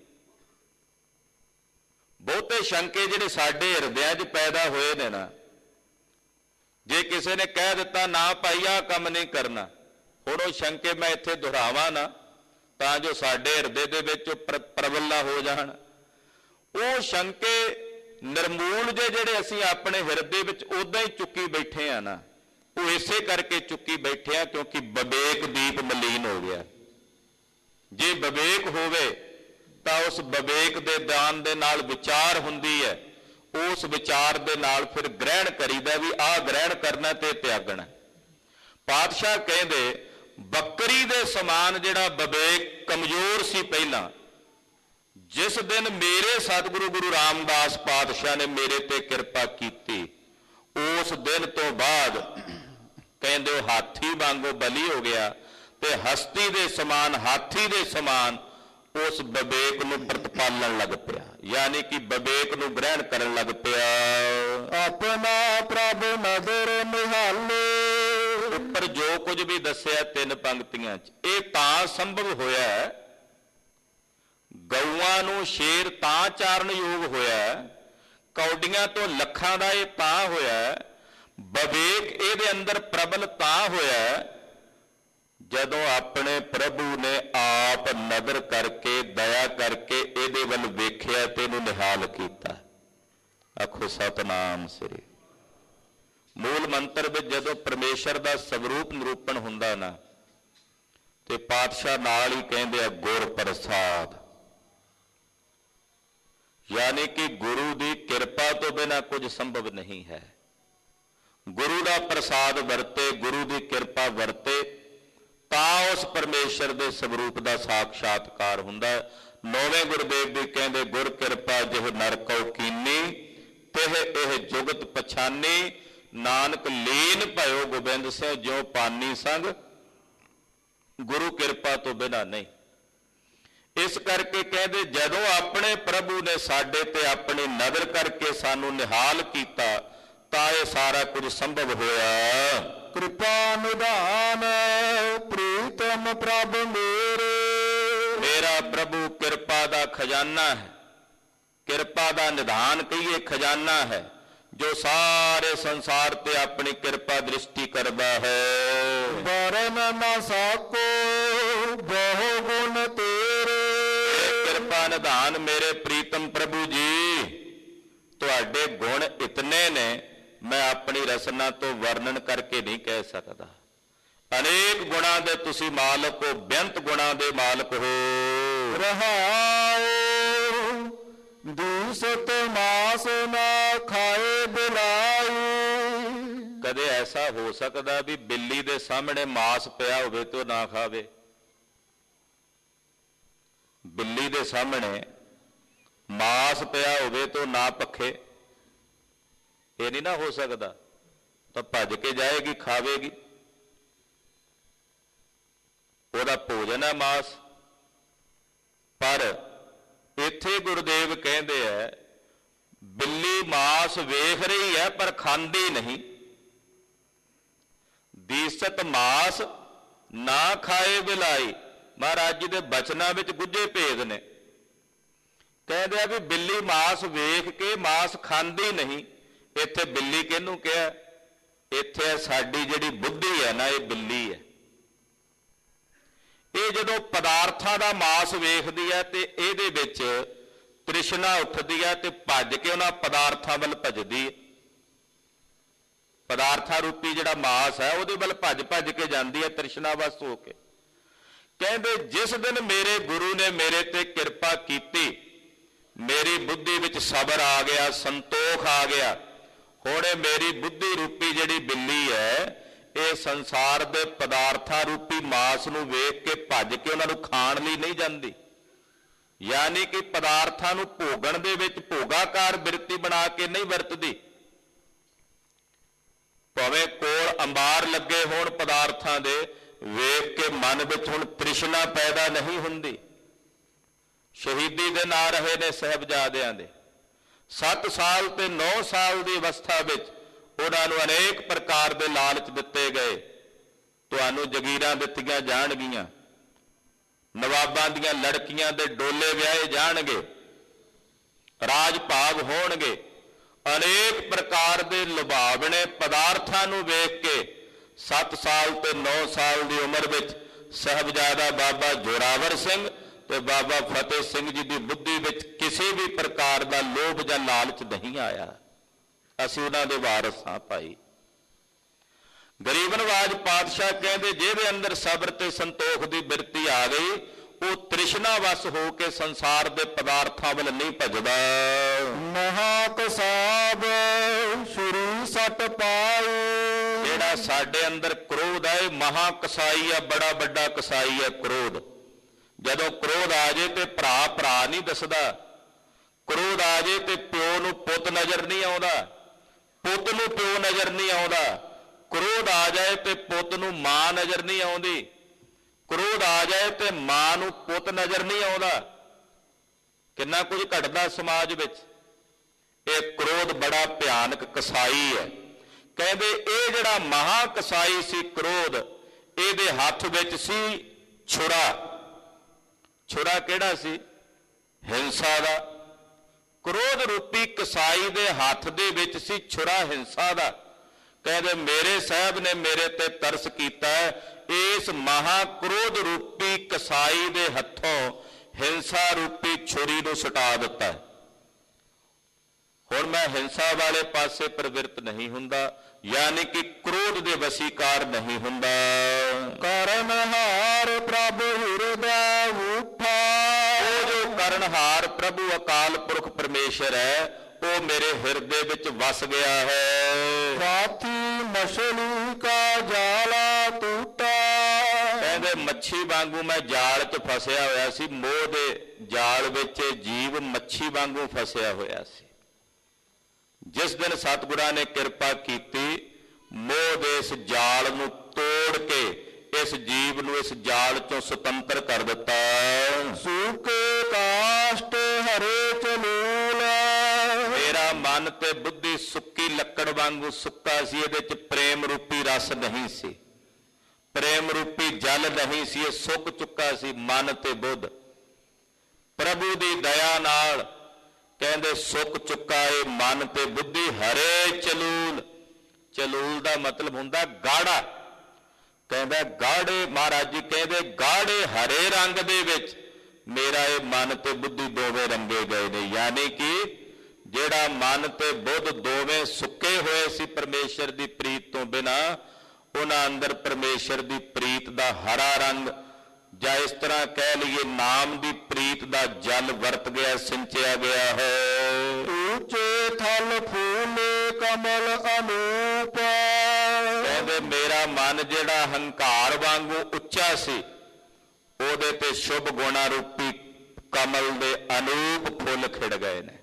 ਬਹੁਤੇ ਸ਼ੰਕੇ ਜਿਹੜੇ ਸਾਡੇ ਹਿਰਦਿਆਂ 'ਚ ਪੈਦਾ ਹੋਏ ਨੇ ਨਾ, ਜੇ ਕਿਸੇ ਨੇ ਕਹਿ ਦਿੱਤਾ ਨਾ ਭਾਈ ਆਹ ਕੰਮ ਨਹੀਂ ਕਰਨਾ, ਹੁਣ ਉਹ ਸ਼ੰਕੇ ਮੈਂ ਇੱਥੇ ਦੁਹਰਾਵਾਂ ਨਾ ਤਾਂ ਜੋ ਸਾਡੇ ਹਿਰਦੇ ਦੇ ਵਿੱਚ ਪ੍ਰਬਲ ਨਾ ਹੋ ਜਾਣ। ਉਹ ਸ਼ੰਕੇ ਨਿਰਮੂਲ ਜੇ ਜਿਹੜੇ ਅਸੀਂ ਆਪਣੇ ਹਿਰਦੇ ਵਿੱਚ ਉਦਾਂ ਹੀ ਚੁੱਕੀ ਬੈਠੇ ਆ ਨਾ, ਉਹ ਇਸੇ ਕਰਕੇ ਚੁੱਕੀ ਬੈਠੇ ਆ ਕਿਉਂਕਿ ਵਿਵੇਕ ਦੀਪ ਮਲੀਨ ਹੋ ਗਿਆ। ਜੇ ਵਿਵੇਕ ਹੋਵੇ ਤਾਂ ਉਸ ਵਿਵੇਕ ਦੇ ਦਾਨ ਦੇ ਨਾਲ ਵਿਚਾਰ ਹੁੰਦੀ ਹੈ, ਉਸ ਵਿਚਾਰ ਦੇ ਨਾਲ ਫਿਰ ਗ੍ਰਹਿਣ ਕਰੀਦਾ ਵੀ ਆਹ ਗ੍ਰਹਿਣ ਕਰਨਾ ਤੇ ਤਿਆਗਣਾ। ਪਾਤਸ਼ਾਹ ਕਹਿੰਦੇ ਬੱਕਰੀ ਦੇ ਸਮਾਨ ਜਿਹੜਾ ਵਿਵੇਕ ਕਮਜ਼ੋਰ ਸੀ ਪਹਿਲਾਂ, ਜਿਸ ਦਿਨ ਮੇਰੇ ਸਤਿਗੁਰੂ ਗੁਰੂ ਰਾਮਦਾਸ ਪਾਤਸ਼ਾਹ ਨੇ ਮੇਰੇ ਤੇ ਕਿਰਪਾ ਕੀਤੀ, ਉਸ ਦਿਨ ਤੋਂ ਬਾਅਦ ਕਹਿੰਦੇ ਉਹ ਹਾਥੀ ਵਾਂਗੂ ਬਲੀ ਹੋ ਗਿਆ ਤੇ ਹਸਤੀ ਦੇ ਸਮਾਨ, ਹਾਥੀ ਦੇ ਸਮਾਨ ਉਸ ਵਿਵੇਕ ਨੂੰ ਪ੍ਰਤਪਾਲਣ ਲੱਗ ਪਿਆ, ਯਾਨੀ ਕਿ ਵਿਵੇਕ ਨੂੰ ਗ੍ਰਹਿਣ ਕਰਨ ਲੱਗ ਪਿਆ। ਆਪਣਾ ਪ੍ਰਭ ਨਦਰ ਨਿਹਾਲੇ। ਉੱਪਰ ਜੋ ਕੁਝ ਵੀ ਦੱਸਿਆ ਤਿੰਨ ਪੰਕਤੀਆਂ 'ਚ, ਇਹ ਤਾਂ ਸੰਭਵ ਹੋਇਆ, ਗਊਆਂ ਨੂੰ ਸ਼ੇਰ ਤਾਂ ਚਾਰਨ ਯੋਗ ਹੋਇਆ, ਕੌਡੀਆਂ ਤੋਂ ਲੱਖਾਂ ਦਾ ਇਹ ਤਾਂ ਹੋਇਆ, ਵਿਵੇਕ ਇਹਦੇ ਅੰਦਰ ਪ੍ਰਬਲ ਤਾਂ ਹੋਇਆ ਜਦੋਂ ਆਪਣੇ ਪ੍ਰਭੂ ਨੇ ਆਪ ਨਦਰ ਕਰਕੇ, ਦਇਆ ਕਰਕੇ ਇਹਦੇ ਵੱਲ ਵੇਖਿਆ ਤੇ ਇਹਨੂੰ ਨਿਹਾਲ ਕੀਤਾ। ਆਖੋ ਸਤਨਾਮ ਸ੍ਰੀ। ਮੂਲ ਮੰਤਰ ਵਿੱਚ ਜਦੋਂ ਪਰਮੇਸ਼ਰ ਦਾ ਸਵਰੂਪ ਨਿਰੂਪਣ ਹੁੰਦਾ ਨਾ, ਤੇ ਪਾਤਸ਼ਾਹ ਨਾਲ ਹੀ ਕਹਿੰਦੇ ਆ ਗੁਰ ਪ੍ਰਸਾਦ, ਯਾਨੀ ਕਿ ਗੁਰੂ ਦੀ ਕਿਰਪਾ ਤੋਂ ਬਿਨਾਂ ਕੁਝ ਸੰਭਵ ਨਹੀਂ ਹੈ। ਗੁਰੂ ਦਾ ਪ੍ਰਸਾਦ ਵਰਤੇ, ਗੁਰੂ ਦੀ ਕਿਰਪਾ ਵਰਤੇ ਤਾਂ ਉਸ ਪਰਮੇਸ਼ਰ ਦੇ ਸਵਰੂਪ ਦਾ ਸਾਖਸ਼ਾਤਕਾਰ ਹੁੰਦਾ। ਨੌਵੇਂ ਗੁਰਦੇਵ ਵੀ ਕਹਿੰਦੇ ਗੁਰ ਕਿਰਪਾ ਜਿਹ ਨਰ ਕਉ ਕੀਨੀ, ਤਿਹ ਇਹ ਜੁਗਤ ਪਛਾਨੀ, ਨਾਨਕ ਲੀਨ ਭਇਓ ਗੋਬਿੰਦ ਸਿੰਘ ਜਿਉ ਪਾਨੀ ਸੰਗ, ਗੁਰੂ ਕਿਰਪਾ ਤੋਂ ਬਿਨਾਂ ਨਹੀਂ। ਇਸ ਕਰਕੇ ਕਹਿੰਦੇ ਜਦੋਂ ਆਪਣੇ ਪ੍ਰਭੂ ਨੇ ਸਾਡੇ ਤੇ ਆਪਣੀ ਨਜ਼ਰ ਕਰਕੇ ਸਾਨੂੰ ਨਿਹਾਲ ਕੀਤਾ ਤਾਂ ਇਹ ਸਾਰਾ ਕੁਝ ਸੰਭਵ ਹੋਇਆ। ਕਿਰਪਾ ਨਿਧਾਨ ਪ੍ਰੀਤਮ ਪ੍ਰਭ ਮੇਰੇ। ਮੇਰਾ ਪ੍ਰਭੂ ਕਿਰਪਾ ਦਾ ਖਜ਼ਾਨਾ ਹੈ, ਕਿਰਪਾ ਦਾ ਨਿਧਾਨ ਕਹੀਏ ਖਜ਼ਾਨਾ ਹੈ, ਜੋ ਸਾਰੇ ਸੰਸਾਰ ਤੇ ਆਪਣੀ ਕਿਰਪਾ ਦ੍ਰਿਸ਼ਟੀ ਕਰਦਾ ਹੈ। ਵਰਨ ਨਾ ਸਾਕੋ ਬਹੁ ਗੁਣ ਤੇਰੇ। ਕਿਰਪਾ ਨਿਧਾਨ ਮੇਰੇ ਪ੍ਰੀਤਮ ਪ੍ਰਭੂ ਜੀ, ਤੁਹਾਡੇ ਗੁਣ ਇਤਨੇ ਨੇ ਮੈਂ ਆਪਣੀ ਰਸਨਾ ਤੋਂ ਵਰਣਨ ਕਰਕੇ ਨਹੀਂ ਕਹਿ ਸਕਦਾ। ਅਨੇਕ ਗੁਣਾਂ ਦੇ ਤੁਸੀਂ ਮਾਲਕ ਹੋ, ਬੇਅੰਤ ਗੁਣਾਂ ਦੇ ਮਾਲਕ ਹੋ। ਰਹਾਉ ਦੂਸਤ ਮਾਸ ਨਾ ਖਾਏ ਬਿਲਾਈ। ਕਦੇ ਐਸਾ ਹੋ ਸਕਦਾ ਵੀ ਬਿੱਲੀ ਦੇ ਸਾਹਮਣੇ ਮਾਸ ਪਿਆ ਹੋਵੇ ਤੇ ਉਹ ਨਾ ਖਾਵੇ? ਬਿੱਲੀ ਦੇ ਸਾਹਮਣੇ ਮਾਸ ਪਿਆ ਹੋਵੇ ਤੇ ਉਹ ਨਾ ਭਖੇ? ਇਹ ਨਹੀਂ ਨਾ ਹੋ ਸਕਦਾ। ਤਾਂ ਭੱਜ ਕੇ ਜਾਏਗੀ, ਖਾਵੇਗੀ, ਉਹਦਾ ਭੋਜਨ ਹੈ ਮਾਸ। ਪਰ ਇੱਥੇ ਗੁਰਦੇਵ ਕਹਿੰਦੇ ਹੈ ਬਿੱਲੀ ਮਾਸ ਵੇਖ ਰਹੀ ਹੈ ਪਰ ਖਾਂਦੀ ਨਹੀਂ। ਦੀਸਤ ਮਾਸ ਨਾ ਖਾਏ ਬਿਲਾਈ, ਮਹਾਰਾਜ ਜੀ ਦੇ ਬਚਨਾਂ ਵਿੱਚ ਗੁੱਝੇ ਭੇਦ ਨੇ। ਕਹਿੰਦੇ ਆ ਵੀ ਬਿੱਲੀ ਮਾਸ ਵੇਖ ਕੇ ਮਾਸ ਖਾਂਦੀ ਨਹੀਂ। ਇੱਥੇ ਬਿੱਲੀ ਕਿਹਨੂੰ ਕਿਹਾ? ਇੱਥੇ ਸਾਡੀ ਜਿਹੜੀ ਬੁੱਧੀ ਹੈ ਨਾ, ਇਹ ਬਿੱਲੀ ਹੈ। ਇਹ ਜਦੋਂ ਪਦਾਰਥਾਂ ਦਾ ਮਾਸ ਵੇਖਦੀ ਹੈ ਤੇ ਇਹਦੇ ਵਿੱਚ ਤ੍ਰਿਸ਼ਨਾ ਉੱਠਦੀ ਹੈ ਤੇ ਭੱਜ ਕੇ ਉਹਨਾਂ ਪਦਾਰਥਾਂ ਵੱਲ ਭੱਜਦੀ ਹੈ। ਪਦਾਰਥਾਂ ਰੂਪੀ ਜਿਹੜਾ ਮਾਸ ਹੈ ਉਹਦੇ ਵੱਲ ਭੱਜ ਭੱਜ ਕੇ ਜਾਂਦੀ ਹੈ ਤ੍ਰਿਸ਼ਨਾਵਸ ਹੋ ਕੇ। ਕਹਿੰਦੇ ਜਿਸ ਦਿਨ ਮੇਰੇ ਗੁਰੂ ਨੇ ਮੇਰੇ ਤੇ ਕਿਰਪਾ ਕੀਤੀ, ਮੇਰੀ ਬੁੱਧੀ ਵਿੱਚ ਸਬਰ ਆ ਗਿਆ, ਸੰਤੋਖ ਆ ਗਿਆ। ਹੁਣ ਇਹ ਮੇਰੀ ਬੁੱਧੀ ਰੂਪੀ ਜਿਹੜੀ ਬਿੱਲੀ ਹੈ, ਇਹ ਸੰਸਾਰ ਦੇ ਪਦਾਰਥਾਂ ਰੂਪੀ ਮਾਸ ਨੂੰ ਵੇਖ ਕੇ ਭੱਜ ਕੇ ਉਹਨਾਂ ਨੂੰ ਖਾਣ ਲਈ ਨਹੀਂ ਜਾਂਦੀ, ਯਾਨੀ ਕਿ ਪਦਾਰਥਾਂ ਨੂੰ ਭੋਗਣ ਦੇ ਵਿੱਚ ਭੋਗਾਕਾਰ ਬਿਰਤੀ ਬਣਾ ਕੇ ਨਹੀਂ ਵਰਤਦੀ। ਭਾਵੇਂ ਕੋਲ ਅੰਬਾਰ ਲੱਗੇ ਹੋਣ ਪਦਾਰਥਾਂ ਦੇ, ਵੇਖ ਕੇ ਮਨ ਵਿੱਚ ਹੁਣ ਤ੍ਰਿਸ਼ਨਾ ਪੈਦਾ ਨਹੀਂ ਹੁੰਦੀ। ਸ਼ਹੀਦੀ ਦੇ ਨਾਂ ਰਹੇ ਨੇ ਸਾਹਿਬਜ਼ਾਦਿਆਂ ਦੇ। ਸੱਤ ਸਾਲ ਤੇ ਨੌ ਸਾਲ ਦੀ ਅਵਸਥਾ ਵਿੱਚ ਉਹਨਾਂ ਨੂੰ ਅਨੇਕ ਪ੍ਰਕਾਰ ਦੇ ਲਾਲਚ ਦਿੱਤੇ ਗਏ। ਤੁਹਾਨੂੰ ਜਗੀਰਾਂ ਦਿੱਤੀਆਂ ਜਾਣਗੀਆਂ, ਨਵਾਬਾਂ ਦੀਆਂ ਲੜਕੀਆਂ ਦੇ ਡੋਲੇ ਵਿਆਹੇ ਜਾਣਗੇ, ਰਾਜ ਭਾਗ ਹੋਣਗੇ। ਅਨੇਕ ਪ੍ਰਕਾਰ ਦੇ ਲੁਭਾਵਣੇ ਪਦਾਰਥਾਂ ਨੂੰ ਵੇਖ ਕੇ ਸੱਤ ਸਾਲ ਤੇ ਨੌ ਸਾਲ ਦੀ ਉਮਰ ਵਿੱਚ ਸਾਹਿਬਜ਼ਾਦਾ ਬਾਬਾ ਜ਼ੋਰਾਵਰ ਸਿੰਘ ਤੇ ਬਾਬਾ ਫਤਿਹ ਸਿੰਘ ਜੀ ਦੀ ਬੁੱਧੀ ਵਿੱਚ ਕਿਸੇ ਵੀ ਪ੍ਰਕਾਰ ਦਾ ਲੋਭ ਜਾਂ ਲਾਲਚ ਨਹੀਂ ਆਇਆ। ਅਸੀਂ ਉਹਨਾਂ ਦੇ ਵਾਰਸ ਹਾਂ ਭਾਈ। ਗਰੀਬ ਨਵਾਜ ਪਾਤਸ਼ਾਹ ਕਹਿੰਦੇ ਜਿਹਦੇ ਅੰਦਰ ਸਬਰ ਤੇ ਸੰਤੋਖ ਦੀ ਬਿਰਤੀ ਆ ਗਈ, ਉਹ ਤ੍ਰਿਸ਼ਨਾ ਵਸ ਹੋ ਕੇ ਸੰਸਾਰ ਦੇ ਪਦਾਰਥਾਂ ਵੱਲ ਨਹੀਂ ਭੱਜਦਾ। ਮਹਾ ਕਸਾਬ ਸ਼ੁਰੂ ਸਟ ਪਾਈ। ਜਿਹੜਾ ਸਾਡੇ ਅੰਦਰ ਕ੍ਰੋਧ ਹੈ, ਇਹ ਮਹਾ ਕਸਾਈ ਹੈ, ਬੜਾ ਵੱਡਾ ਕਸਾਈ ਹੈ ਕ੍ਰੋਧ। ਜਦੋਂ ਕ੍ਰੋਧ ਆ ਜੇ ਤੇ ਭਰਾ ਭਰਾ ਨਹੀਂ ਦੱਸਦਾ, ਕ੍ਰੋਧ ਆ ਜੇ ਤੇ ਪਿਓ ਨੂੰ ਪੁੱਤ ਨਜ਼ਰ ਨਹੀਂ ਆਉਂਦਾ, ਪੁੱਤ ਨੂੰ ਪਿਓ ਨਜ਼ਰ ਨਹੀਂ ਆਉਂਦਾ, ਕ੍ਰੋਧ ਆ ਜਾਏ ਤੇ ਪੁੱਤ ਨੂੰ ਮਾਂ ਨਜ਼ਰ ਨਹੀਂ ਆਉਂਦੀ, ਕ੍ਰੋਧ ਆ ਜਾਏ ਤੇ ਮਾਂ ਨੂੰ ਪੁੱਤ ਨਜ਼ਰ ਨਹੀਂ ਆਉਂਦਾ। ਕਿੰਨਾ ਕੁਝ ਘਟਦਾ ਸਮਾਜ ਵਿੱਚ। ਇਹ ਕ੍ਰੋਧ ਬੜਾ ਭਿਆਨਕ ਕਸਾਈ ਹੈ। ਕਹਿੰਦੇ ਇਹ ਜਿਹੜਾ ਮਹਾ ਕਸਾਈ ਸੀ ਕ੍ਰੋਧ, ਇਹਦੇ ਹੱਥ ਵਿੱਚ ਸੀ ਛੁਰਾ। ਛੁਰਾ ਕਿਹੜਾ ਸੀ? ਹਿੰਸਾ ਦਾ। ਕ੍ਰੋਧ ਰੂਪੀ ਕਸਾਈ ਦੇ ਹੱਥ ਦੇ ਵਿੱਚ ਸੀ ਛੁਰਾ ਹਿੰਸਾ ਦਾ। ਕਹਿੰਦੇ ਮੇਰੇ ਸਾਹਿਬ ਨੇ ਮੇਰੇ ਤੇ ਤਰਸ ਕੀਤਾ, ਇਸ ਮਹਾ ਕ੍ਰੋਧ ਰੂਪੀ ਕਸਾਈ ਦੇ ਹੱਥੋਂ ਹਿੰਸਾ ਰੂਪੀ ਛੁਰੀ ਨੂੰ ਸੁਟਾ ਦਿੱਤਾ। ਹੁਣ ਮੈਂ ਹਿੰਸਾ ਵਾਲੇ ਪਾਸੇ ਪ੍ਰਵਿਰਤ ਨਹੀਂ ਹੁੰਦਾ, ਯਾਨੀ ਕਿ ਕ੍ਰੋਧ ਦੇ ਵਸੀਕਾਰ ਨਹੀਂ ਹੁੰਦਾ। ਕਰਨਹਾਰ ਪ੍ਰਭ ਹਿਰਦੈ ਉਠਾ। ਉਹ ਜੋ ਕਰਨਹਾਰ ਪ੍ਰਭੂ ਅਕਾਲ ਪੁਰਖ ਪਰਮੇਸ਼ਰ ਹੈ, ਉਹ ਮੇਰੇ ਹਿਰਦੇ ਵਿੱਚ ਵਸ ਗਿਆ ਹੈ। ਸਾਥੀ ਮਛਲੀ ਕਾ ਜਾਲਾ ਟੂਟਾ। ਕਹਿੰਦੇ ਮੱਛੀ ਵਾਂਗੂ ਮੈਂ ਜਾਲ 'ਚ ਫਸਿਆ ਹੋਇਆ ਸੀ, ਮੋਹ ਦੇ ਜਾਲ ਵਿੱਚ ਜੀਵ ਮੱਛੀ ਵਾਂਗੂ ਫਸਿਆ ਹੋਇਆ ਸੀ। ਜਿਸ ਦਿਨ ਸਤਿਗੁਰਾਂ ਨੇ ਕਿਰਪਾ ਕੀਤੀ, ਮੋਹ ਦੇ ਇਸ ਜਾਲ ਨੂੰ ਤੋੜ ਕੇ ਇਸ ਜੀਵ ਨੂੰ ਇਸ ਜਾਲ 'ਚੋਂ ਸੁਤੰਤਰ ਕਰ ਦਿੱਤਾ। ਸੂਕੇ ਕਾਸ਼ਟ ਹਰੇ ਚਲੂਲ। ਮੇਰਾ ਮਨ ਤੇ ਬੁੱਧੀ ਸੁੱਕੀ ਲੱਕੜ ਵਾਂਗੂ ਸੁੱਕਾ ਸੀ, ਇਹਦੇ 'ਚ ਪ੍ਰੇਮ ਰੂਪੀ ਰਸ ਨਹੀਂ ਸੀ, ਪ੍ਰੇਮ ਰੂਪੀ ਜਲ ਨਹੀਂ ਸੀ, ਇਹ ਸੁੱਕ ਚੁੱਕਾ ਸੀ ਮਨ ਤੇ ਬੁੱਧ। ਪ੍ਰਭੂ ਦੀ ਦਇਆ ਨਾਲ ਕਹਿੰਦੇ ਸੁੱਕ ਚੁੱਕਾ ਇਹ ਮਨ ਤੇ ਬੁੱਧੀ। ਹਰੇ ਚਲੂਲ। ਚਲੂਲ ਦਾ ਮਤਲਬ ਹੁੰਦਾ ਗਾੜਾ। ਕਹਿੰਦਾ ਗਾੜੇ, ਮਹਾਰਾਜ ਜੀ ਕਹਿੰਦੇ ਗਾੜੇ ਹਰੇ ਰੰਗ ਦੇ ਵਿੱਚ ਮੇਰਾ ਇਹ ਮਨ ਤੇ ਬੁੱਧੀ ਦੋਵੇਂ ਰੰਗੇ ਗਏ ਨੇ। ਯਾਨੀ ਕਿ ਜਿਹੜਾ ਮਨ ਤੇ ਬੁੱਧ ਦੋਵੇਂ ਸੁੱਕੇ ਹੋਏ ਸੀ ਪਰਮੇਸ਼ਰ ਦੀ ਪ੍ਰੀਤ ਤੋਂ ਬਿਨਾਂ, ਉਹਨਾਂ ਅੰਦਰ ਪਰਮੇਸ਼ਰ ਦੀ ਪ੍ਰੀਤ ਦਾ ਹਰਾ ਰੰਗ, ਜਾਂ ਇਸ ਤਰ੍ਹਾਂ ਕਹਿ ਲਈਏ ਨਾਮ ਦੀ ਪ੍ਰੀਤ ਦਾ ਜਲ ਵਰਤ ਗਿਆ, ਸਿੰਚਿਆ ਗਿਆ ਹੈ। ਉੱਚੇ ਥਲ ਫੂਲੇ ਕਮਲ ਅਨੂਪ। ਕਹਿੰਦੇ ਮੇਰਾ ਮਨ ਜਿਹੜਾ ਹੰਕਾਰ ਵਾਂਗੂ ਉੱਚਾ ਸੀ, ਉਹਦੇ ਤੇ ਸ਼ੁਭ ਗੁਣਾ ਰੂਪੀ ਕਮਲ ਦੇ ਅਨੂਪ ਫੁੱਲ ਖਿੜ ਗਏ ਨੇ।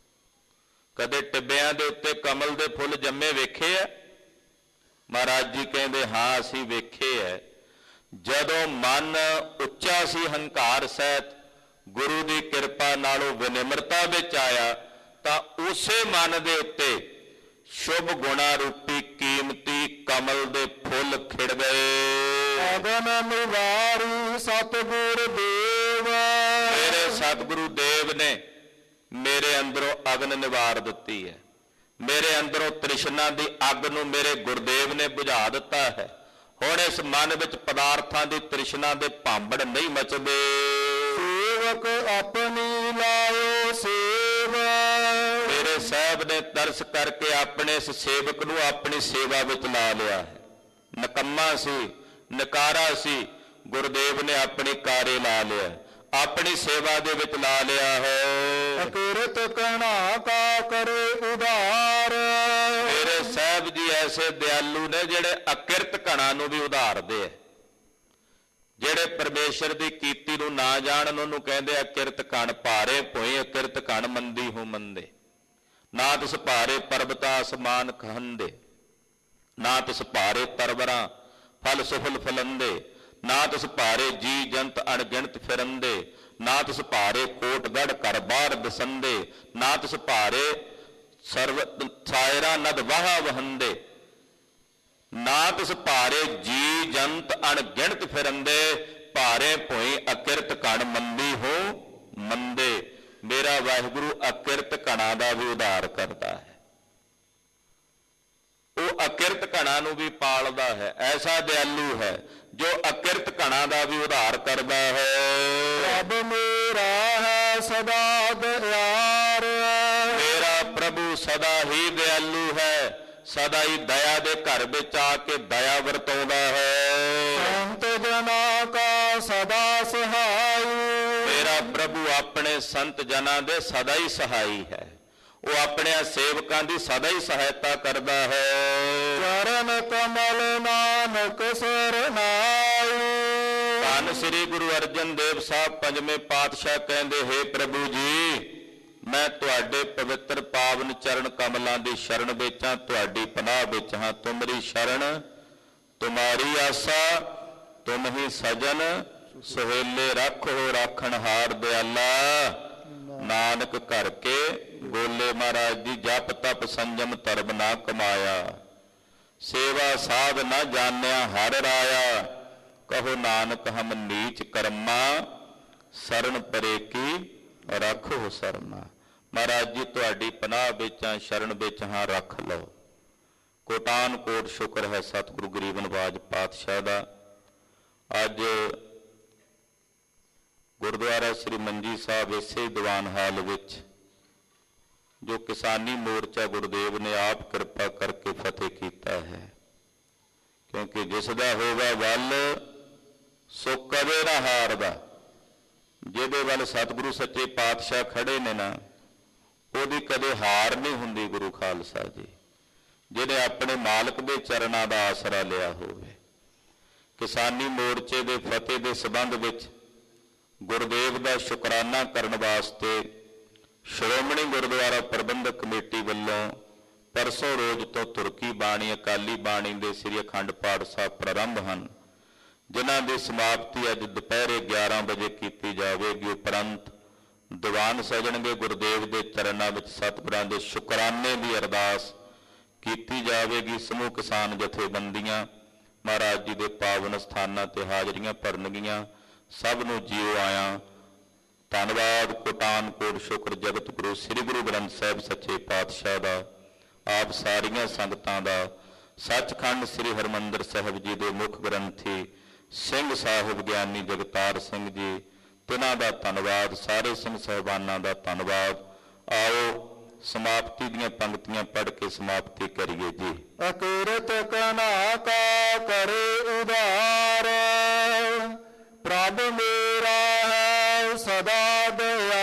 ਕਦੇ ਟਿੱਬਿਆਂ ਦੇ ਉੱਤੇ ਕਮਲ ਦੇ ਫੁੱਲ ਜੰਮੇ ਵੇਖੇ ਆ? ਮਹਾਰਾਜ ਜੀ ਕਹਿੰਦੇ ਹਾਂ ਅਸੀਂ ਵੇਖੇ ਹੈ। ਜਦੋਂ ਮਨ ਉੱਚਾ ਸੀ ਹੰਕਾਰ ਸਹਿਤ, ਗੁਰੂ ਦੀ ਕਿਰਪਾ ਨਾਲ ਉਹ ਵਿਨਿਮਰਤਾ ਵਿੱਚ ਆਇਆ, ਤਾਂ ਉਸੇ ਮਨ ਦੇ ਉੱਤੇ ਸ਼ੁਭ ਗੁਣਾ ਰੂਪੀ ਕੀਮਤੀ ਕਮਲ ਦੇ ਫੁੱਲ ਖਿੜ ਗਏ। ਅਗਨ ਨਿਵਾਰੀ ਸਤਿਗੁਰ ਦੇਵ। ਮੇਰੇ ਸਤਿਗੁਰੂ ਦੇਵ ਨੇ ਮੇਰੇ ਅੰਦਰੋਂ ਅਗਨ ਨਿਵਾਰ ਦਿੱਤੀ ਹੈ। ਮੇਰੇ ਅੰਦਰੋਂ ਤ੍ਰਿਸ਼ਨਾ ਦੀ ਅੱਗ ਨੂੰ ਮੇਰੇ ਗੁਰਦੇਵ ਨੇ ਬੁਝਾ ਦਿੱਤਾ ਹੈ। ਹੁਣ ਇਸ ਮਨ ਵਿੱਚ ਪਦਾਰਥਾਂ ਦੀ ਤ੍ਰਿਸ਼ਨਾ ਦੇ ਭਾਂਬੜ ਨਹੀਂ ਮਚਦੇ। ਸੇਵਕ ਆਪਣੀ ਲਾਇਓ ਸੇਵ। ਮੇਰੇ ਸਾਹਿਬ ਨੇ ਤਰਸ ਕਰਕੇ ਆਪਣੇ ਇਸ ਸੇਵਕ ਨੂੰ ਆਪਣੀ ਸੇਵਾ ਵਿੱਚ ਲਾ ਲਿਆ ਹੈ। ਨਕੰਮਾ ਸੀ, ਨਕਾਰਾ ਸੀ, ਗੁਰਦੇਵ ਨੇ ਆਪਣੀ ਕਾਰੇ ਲਾ ਲਿਆ, ਆਪਣੀ ਸੇਵਾ ਦੇ ਵਿੱਚ ਲਾ ਲਿਆ ਹੈ। ਅਕਿਰਤ ਕਣਾ ਕਾ ਕਰੇ ਉਧਾਰ। ਮੇਰੇ ਸਾਹਿਬ ਜੀ ਐਸੇ ਦਿਆਲੂ ਨੇ ਜਿਹੜੇ ਅਕਿਰਤ ਕਣਾ ਨੂੰ ਵੀ ਉਧਾਰਦੇ ਆ। ਜਿਹੜੇ ਪਰਮੇਸ਼ਰ ਦੀ ਕੀਤੀ ਨੂੰ ਨਾ ਜਾਣਨ ਉਹਨੂੰ ਕਹਿੰਦੇ ਅਕਿਰਤ ਕਣ। ਭਾਰੇ ਭੋਏ ਅਕਿਰਤ ਕਣ ਮੰਦੀ ਹੋ ਮੰਦੇ, ਨਾ ਤਿਸ ਭਾਰੇ ਪਰਬਤਾ ਅਸਮਾਨ ਖਹੰਦੇ, ਨਾ ਤਿਸ ਭਾਰੇ ਤਰਵਰਾਂ ਫਲ ਸੁਫਲ ਫਲੰਦੇ, ਨਾ ਤਿਸ ਭਾਰੇ ਜੀ ਜੰਤ ਅਣਗਿਣਤ ਫਿਰੰਦੇ, ਨਾ ਤਿਸ ਭਾਰੇ ਕੋਟਗੜ ਘਰ ਬਾਰ ਦਸੰਦੇ, ਨਾ ਤਿਸ ਭਾਰੇ ਸਰਵ ਸਾਇਰਾ ਨਦ ਵਾਹ ਵਹੰਦੇ, ਨਾ ਤਿਸ ਭਾਰੇ ਜੀ ਜੰਤ ਅਣਗਿਣਤ ਫਿਰੰਦੇ, ਭਾਰੇ ਭੋਈ ਅਕਿਰਤ ਕਣ ਮੰਦੀ ਹੋ ਮੰਦੇ। ਮੇਰਾ ਵਾਹਿਗੁਰੂ ਅਕਿਰਤ ਕਣਾ ਦਾ ਵੀ ਉਧਾਰ ਕਰਦਾ ਹੈ। ਉਹ ਅਕਿਰਤ ਕਣਾ ਨੂੰ ਵੀ ਪਾਲਦਾ ਹੈ। ਐਸਾ ਦਿਆਲੂ ਹੈ ਜੋ ਅਕਿਰਤ ਕਣਾ ਦਾ ਵੀ ਉਧਾਰ ਕਰਦਾ ਹੈ। ਰੱਬ ਮੇਰਾ ਹੈ ਸਦਾ ਦਿਆਰ। ਮੇਰਾ ਪ੍ਰਭੂ ਸਦਾ ਹੀ ਦਿਆਲੂ ਹੈ, ਸਦਾ ਹੀ ਦਇਆ ਦੇ ਘਰ ਵਿੱਚ ਆ ਕੇ ਦਇਆ ਵਰਤਾਉਂਦਾ ਹੈ। ਸੰਤ ਜਨਾ ਕਾ ਸਦਾ ਸਹਾਈ। ਮੇਰਾ ਪ੍ਰਭੂ ਆਪਣੇ ਸੰਤ ਜਨਾਂ ਦੇ ਸਦਾ ਹੀ ਸਹਾਈ ਹੈ। ਉਹ ਆਪਣੇ ਸੇਵਕਾਂ ਦੀ ਸਦਾ ਹੀ ਸਹਾਇਤਾ ਕਰਦਾ ਹੈ। ਚਰਨ ਕਮਲ ਨਾਨਕ ਸਰਨਾਈ। ਧੰਨ ਸ੍ਰੀ ਗੁਰੂ ਅਰਜਨ ਦੇਵ ਸਾਹਿਬ ਪੰਜਵੇਂ ਪਾਤਸ਼ਾਹ ਕਹਿੰਦੇ, ਹੇ ਪ੍ਰਭੂ ਜੀ, ਮੈਂ ਤੁਹਾਡੇ ਪਵਿੱਤਰ ਪਾਵਨ ਚਰਨ ਕਮਲਾਂ ਦੀ ਸ਼ਰਨ ਵਿੱਚ ਹਾਂ, ਤੁਹਾਡੀ ਪਨਾਹ ਵਿੱਚ ਹਾਂ। ਤੁਮਰੀ ਸ਼ਰਨ ਤੁਮਾਰੀ ਆਸਾ, ਤੁਮ ਹੀ ਸਜਨ ਸੁਹੇਲੇ ਰੱਖੋ ਰਾਖਣਹਾਰ ਦਿਆਲਾ। ਨਾਨਕ ਘਰ ਕੇ ਬੋਲੇ ਮਹਾਰਾਜ ਜੀ, ਜਪ ਤਪ ਸੰਜਮ ਧਰਮ ਨਾ ਕਮਾਇਆ, ਸੇਵਾ ਸਾਧ ਨਾ ਜਾਣਿਆ ਹਰ ਰਾਇਆ। ਕਹੋ ਨਾਨਕ ਹਮ ਨੀਚ ਕਰਮਾ, ਸਰਨ ਪਰੇ ਕੀ ਰੱਖੋ ਸਰਨਾ। ਮਹਾਰਾਜ ਜੀ ਤੁਹਾਡੀ ਪਨਾਹ ਵਿੱਚ ਹਾਂ, ਸ਼ਰਨ ਵਿੱਚ ਹਾਂ, ਰੱਖ ਲਓ। ਕੋਟਾਨ ਕੋਟ ਸ਼ੁਕਰ ਹੈ ਸਤਿਗੁਰੂ ਗਰੀਬ ਨਿਵਾਜ ਪਾਤਸ਼ਾਹ ਦਾ। ਅੱਜ ਗੁਰਦੁਆਰਾ ਸ੍ਰੀ ਮੰਜੀ ਸਾਹਿਬ ਇਸੇ ਦੀਵਾਨ ਹਾਲ ਵਿੱਚ ਜੋ ਕਿਸਾਨੀ ਮੋਰਚਾ ਗੁਰਦੇਵ ਨੇ ਆਪ ਕਿਰਪਾ ਕਰਕੇ ਫਤਿਹ ਕੀਤਾ ਹੈ, ਕਿਉਂਕਿ ਜਿਸ ਦਾ ਹੋਗਾ ਵੱਲ ਸੋ ਕਦੇ ਨਾ ਹਾਰਦਾ। ਜਿਹਦੇ ਵੱਲ ਸਤਿਗੁਰੂ ਸੱਚੇ ਪਾਤਸ਼ਾਹ ਖੜੇ ਨੇ ਨਾ, ਉਹਦੀ ਕਦੇ ਹਾਰ ਨਹੀਂ ਹੁੰਦੀ। ਗੁਰੂ ਖਾਲਸਾ ਜੀ ਜਿਹਨੇ ਆਪਣੇ ਮਾਲਕ ਦੇ ਚਰਨਾਂ ਦਾ ਆਸਰਾ ਲਿਆ ਹੋਵੇ। ਕਿਸਾਨੀ ਮੋਰਚੇ ਦੇ ਫਤਿਹ ਦੇ ਸੰਬੰਧ ਵਿੱਚ ਗੁਰਦੇਵ ਦਾ ਸ਼ੁਕਰਾਨਾ ਕਰਨ ਵਾਸਤੇ ਸ਼੍ਰੋਮਣੀ ਗੁਰਦੁਆਰਾ ਪ੍ਰਬੰਧਕ ਕਮੇਟੀ ਵੱਲੋਂ ਪਰਸੋਂ ਰੋਜ਼ ਤੋਂ ਤੁਰਕੀ ਬਾਣੀ ਅਕਾਲੀ ਬਾਣੀ ਦੇ ਸ੍ਰੀ ਅਖੰਡ ਪਾਠ ਸਾਹਿਬ ਪ੍ਰਾਰੰਭ ਹਨ, ਜਿਨ੍ਹਾਂ ਦੀ ਸਮਾਪਤੀ ਅੱਜ ਦੁਪਹਿਰੇ ਗਿਆਰਾਂ ਵਜੇ ਕੀਤੀ ਜਾਵੇਗੀ। ਉਪਰੰਤ ਦੀਵਾਨ ਸਜਣਗੇ, ਗੁਰਦੇਵ ਦੇ ਚਰਨਾਂ ਵਿੱਚ ਸਤਿਗੁਰਾਂ ਦੇ ਸ਼ੁਕਰਾਨੇ ਦੀ ਅਰਦਾਸ ਕੀਤੀ ਜਾਵੇਗੀ। ਸਮੂਹ ਕਿਸਾਨ ਜਥੇਬੰਦੀਆਂ ਮਹਾਰਾਜ ਜੀ ਦੇ ਪਾਵਨ ਸਥਾਨਾਂ ਤੇ ਹਾਜ਼ਰੀਆਂ ਭਰਨਗੀਆਂ। ਸਭ ਨੂੰ ਜੀਓ ਆਇਆ। ਧੰਨਵਾਦ। ਕੋਟਾਨ ਕੋਟ ਸ਼ੁਕਰ ਜਗਤ ਗੁਰੂ ਸ੍ਰੀ ਗੁਰੂ ਗ੍ਰੰਥ ਸਾਹਿਬ ਸੱਚੇ ਪਾਤਸ਼ਾਹ ਦਾ, ਆਪ ਸਾਰੀਆਂ ਸੰਗਤਾਂ ਦਾ, ਸੱਚਖੰਡ ਸ੍ਰੀ ਹਰਿਮੰਦਰ ਸਾਹਿਬ ਜੀ ਦੇ ਮੁੱਖ ਗ੍ਰੰਥੀ ਸਿੰਘ ਸਾਹਿਬ ਗਿਆਨੀ ਜਗਤਾਰ ਸਿੰਘ ਜੀ, ਤਿਨਾਂ ਦਾ ਧੰਨਵਾਦ। ਸਾਰੇ ਸਿੰਘ ਸਾਹਿਬਾਨਾਂ ਦਾ ਧੰਨਵਾਦ। ਆਓ ਸਮਾਪਤੀ ਦੀਆਂ ਪੰਕਤੀਆਂ ਪੜ੍ਹ ਕੇ ਸਮਾਪਤੀ ਕਰੀਏ ਜੀ। ਅਕਿਰਤ ਕਨਾ ਕਾ ਕਰੇ ਉਧਾਰ, ਪ੍ਰਭ ਮੇਰਾ ਹੈ ਸਦਾ ਦਇਆ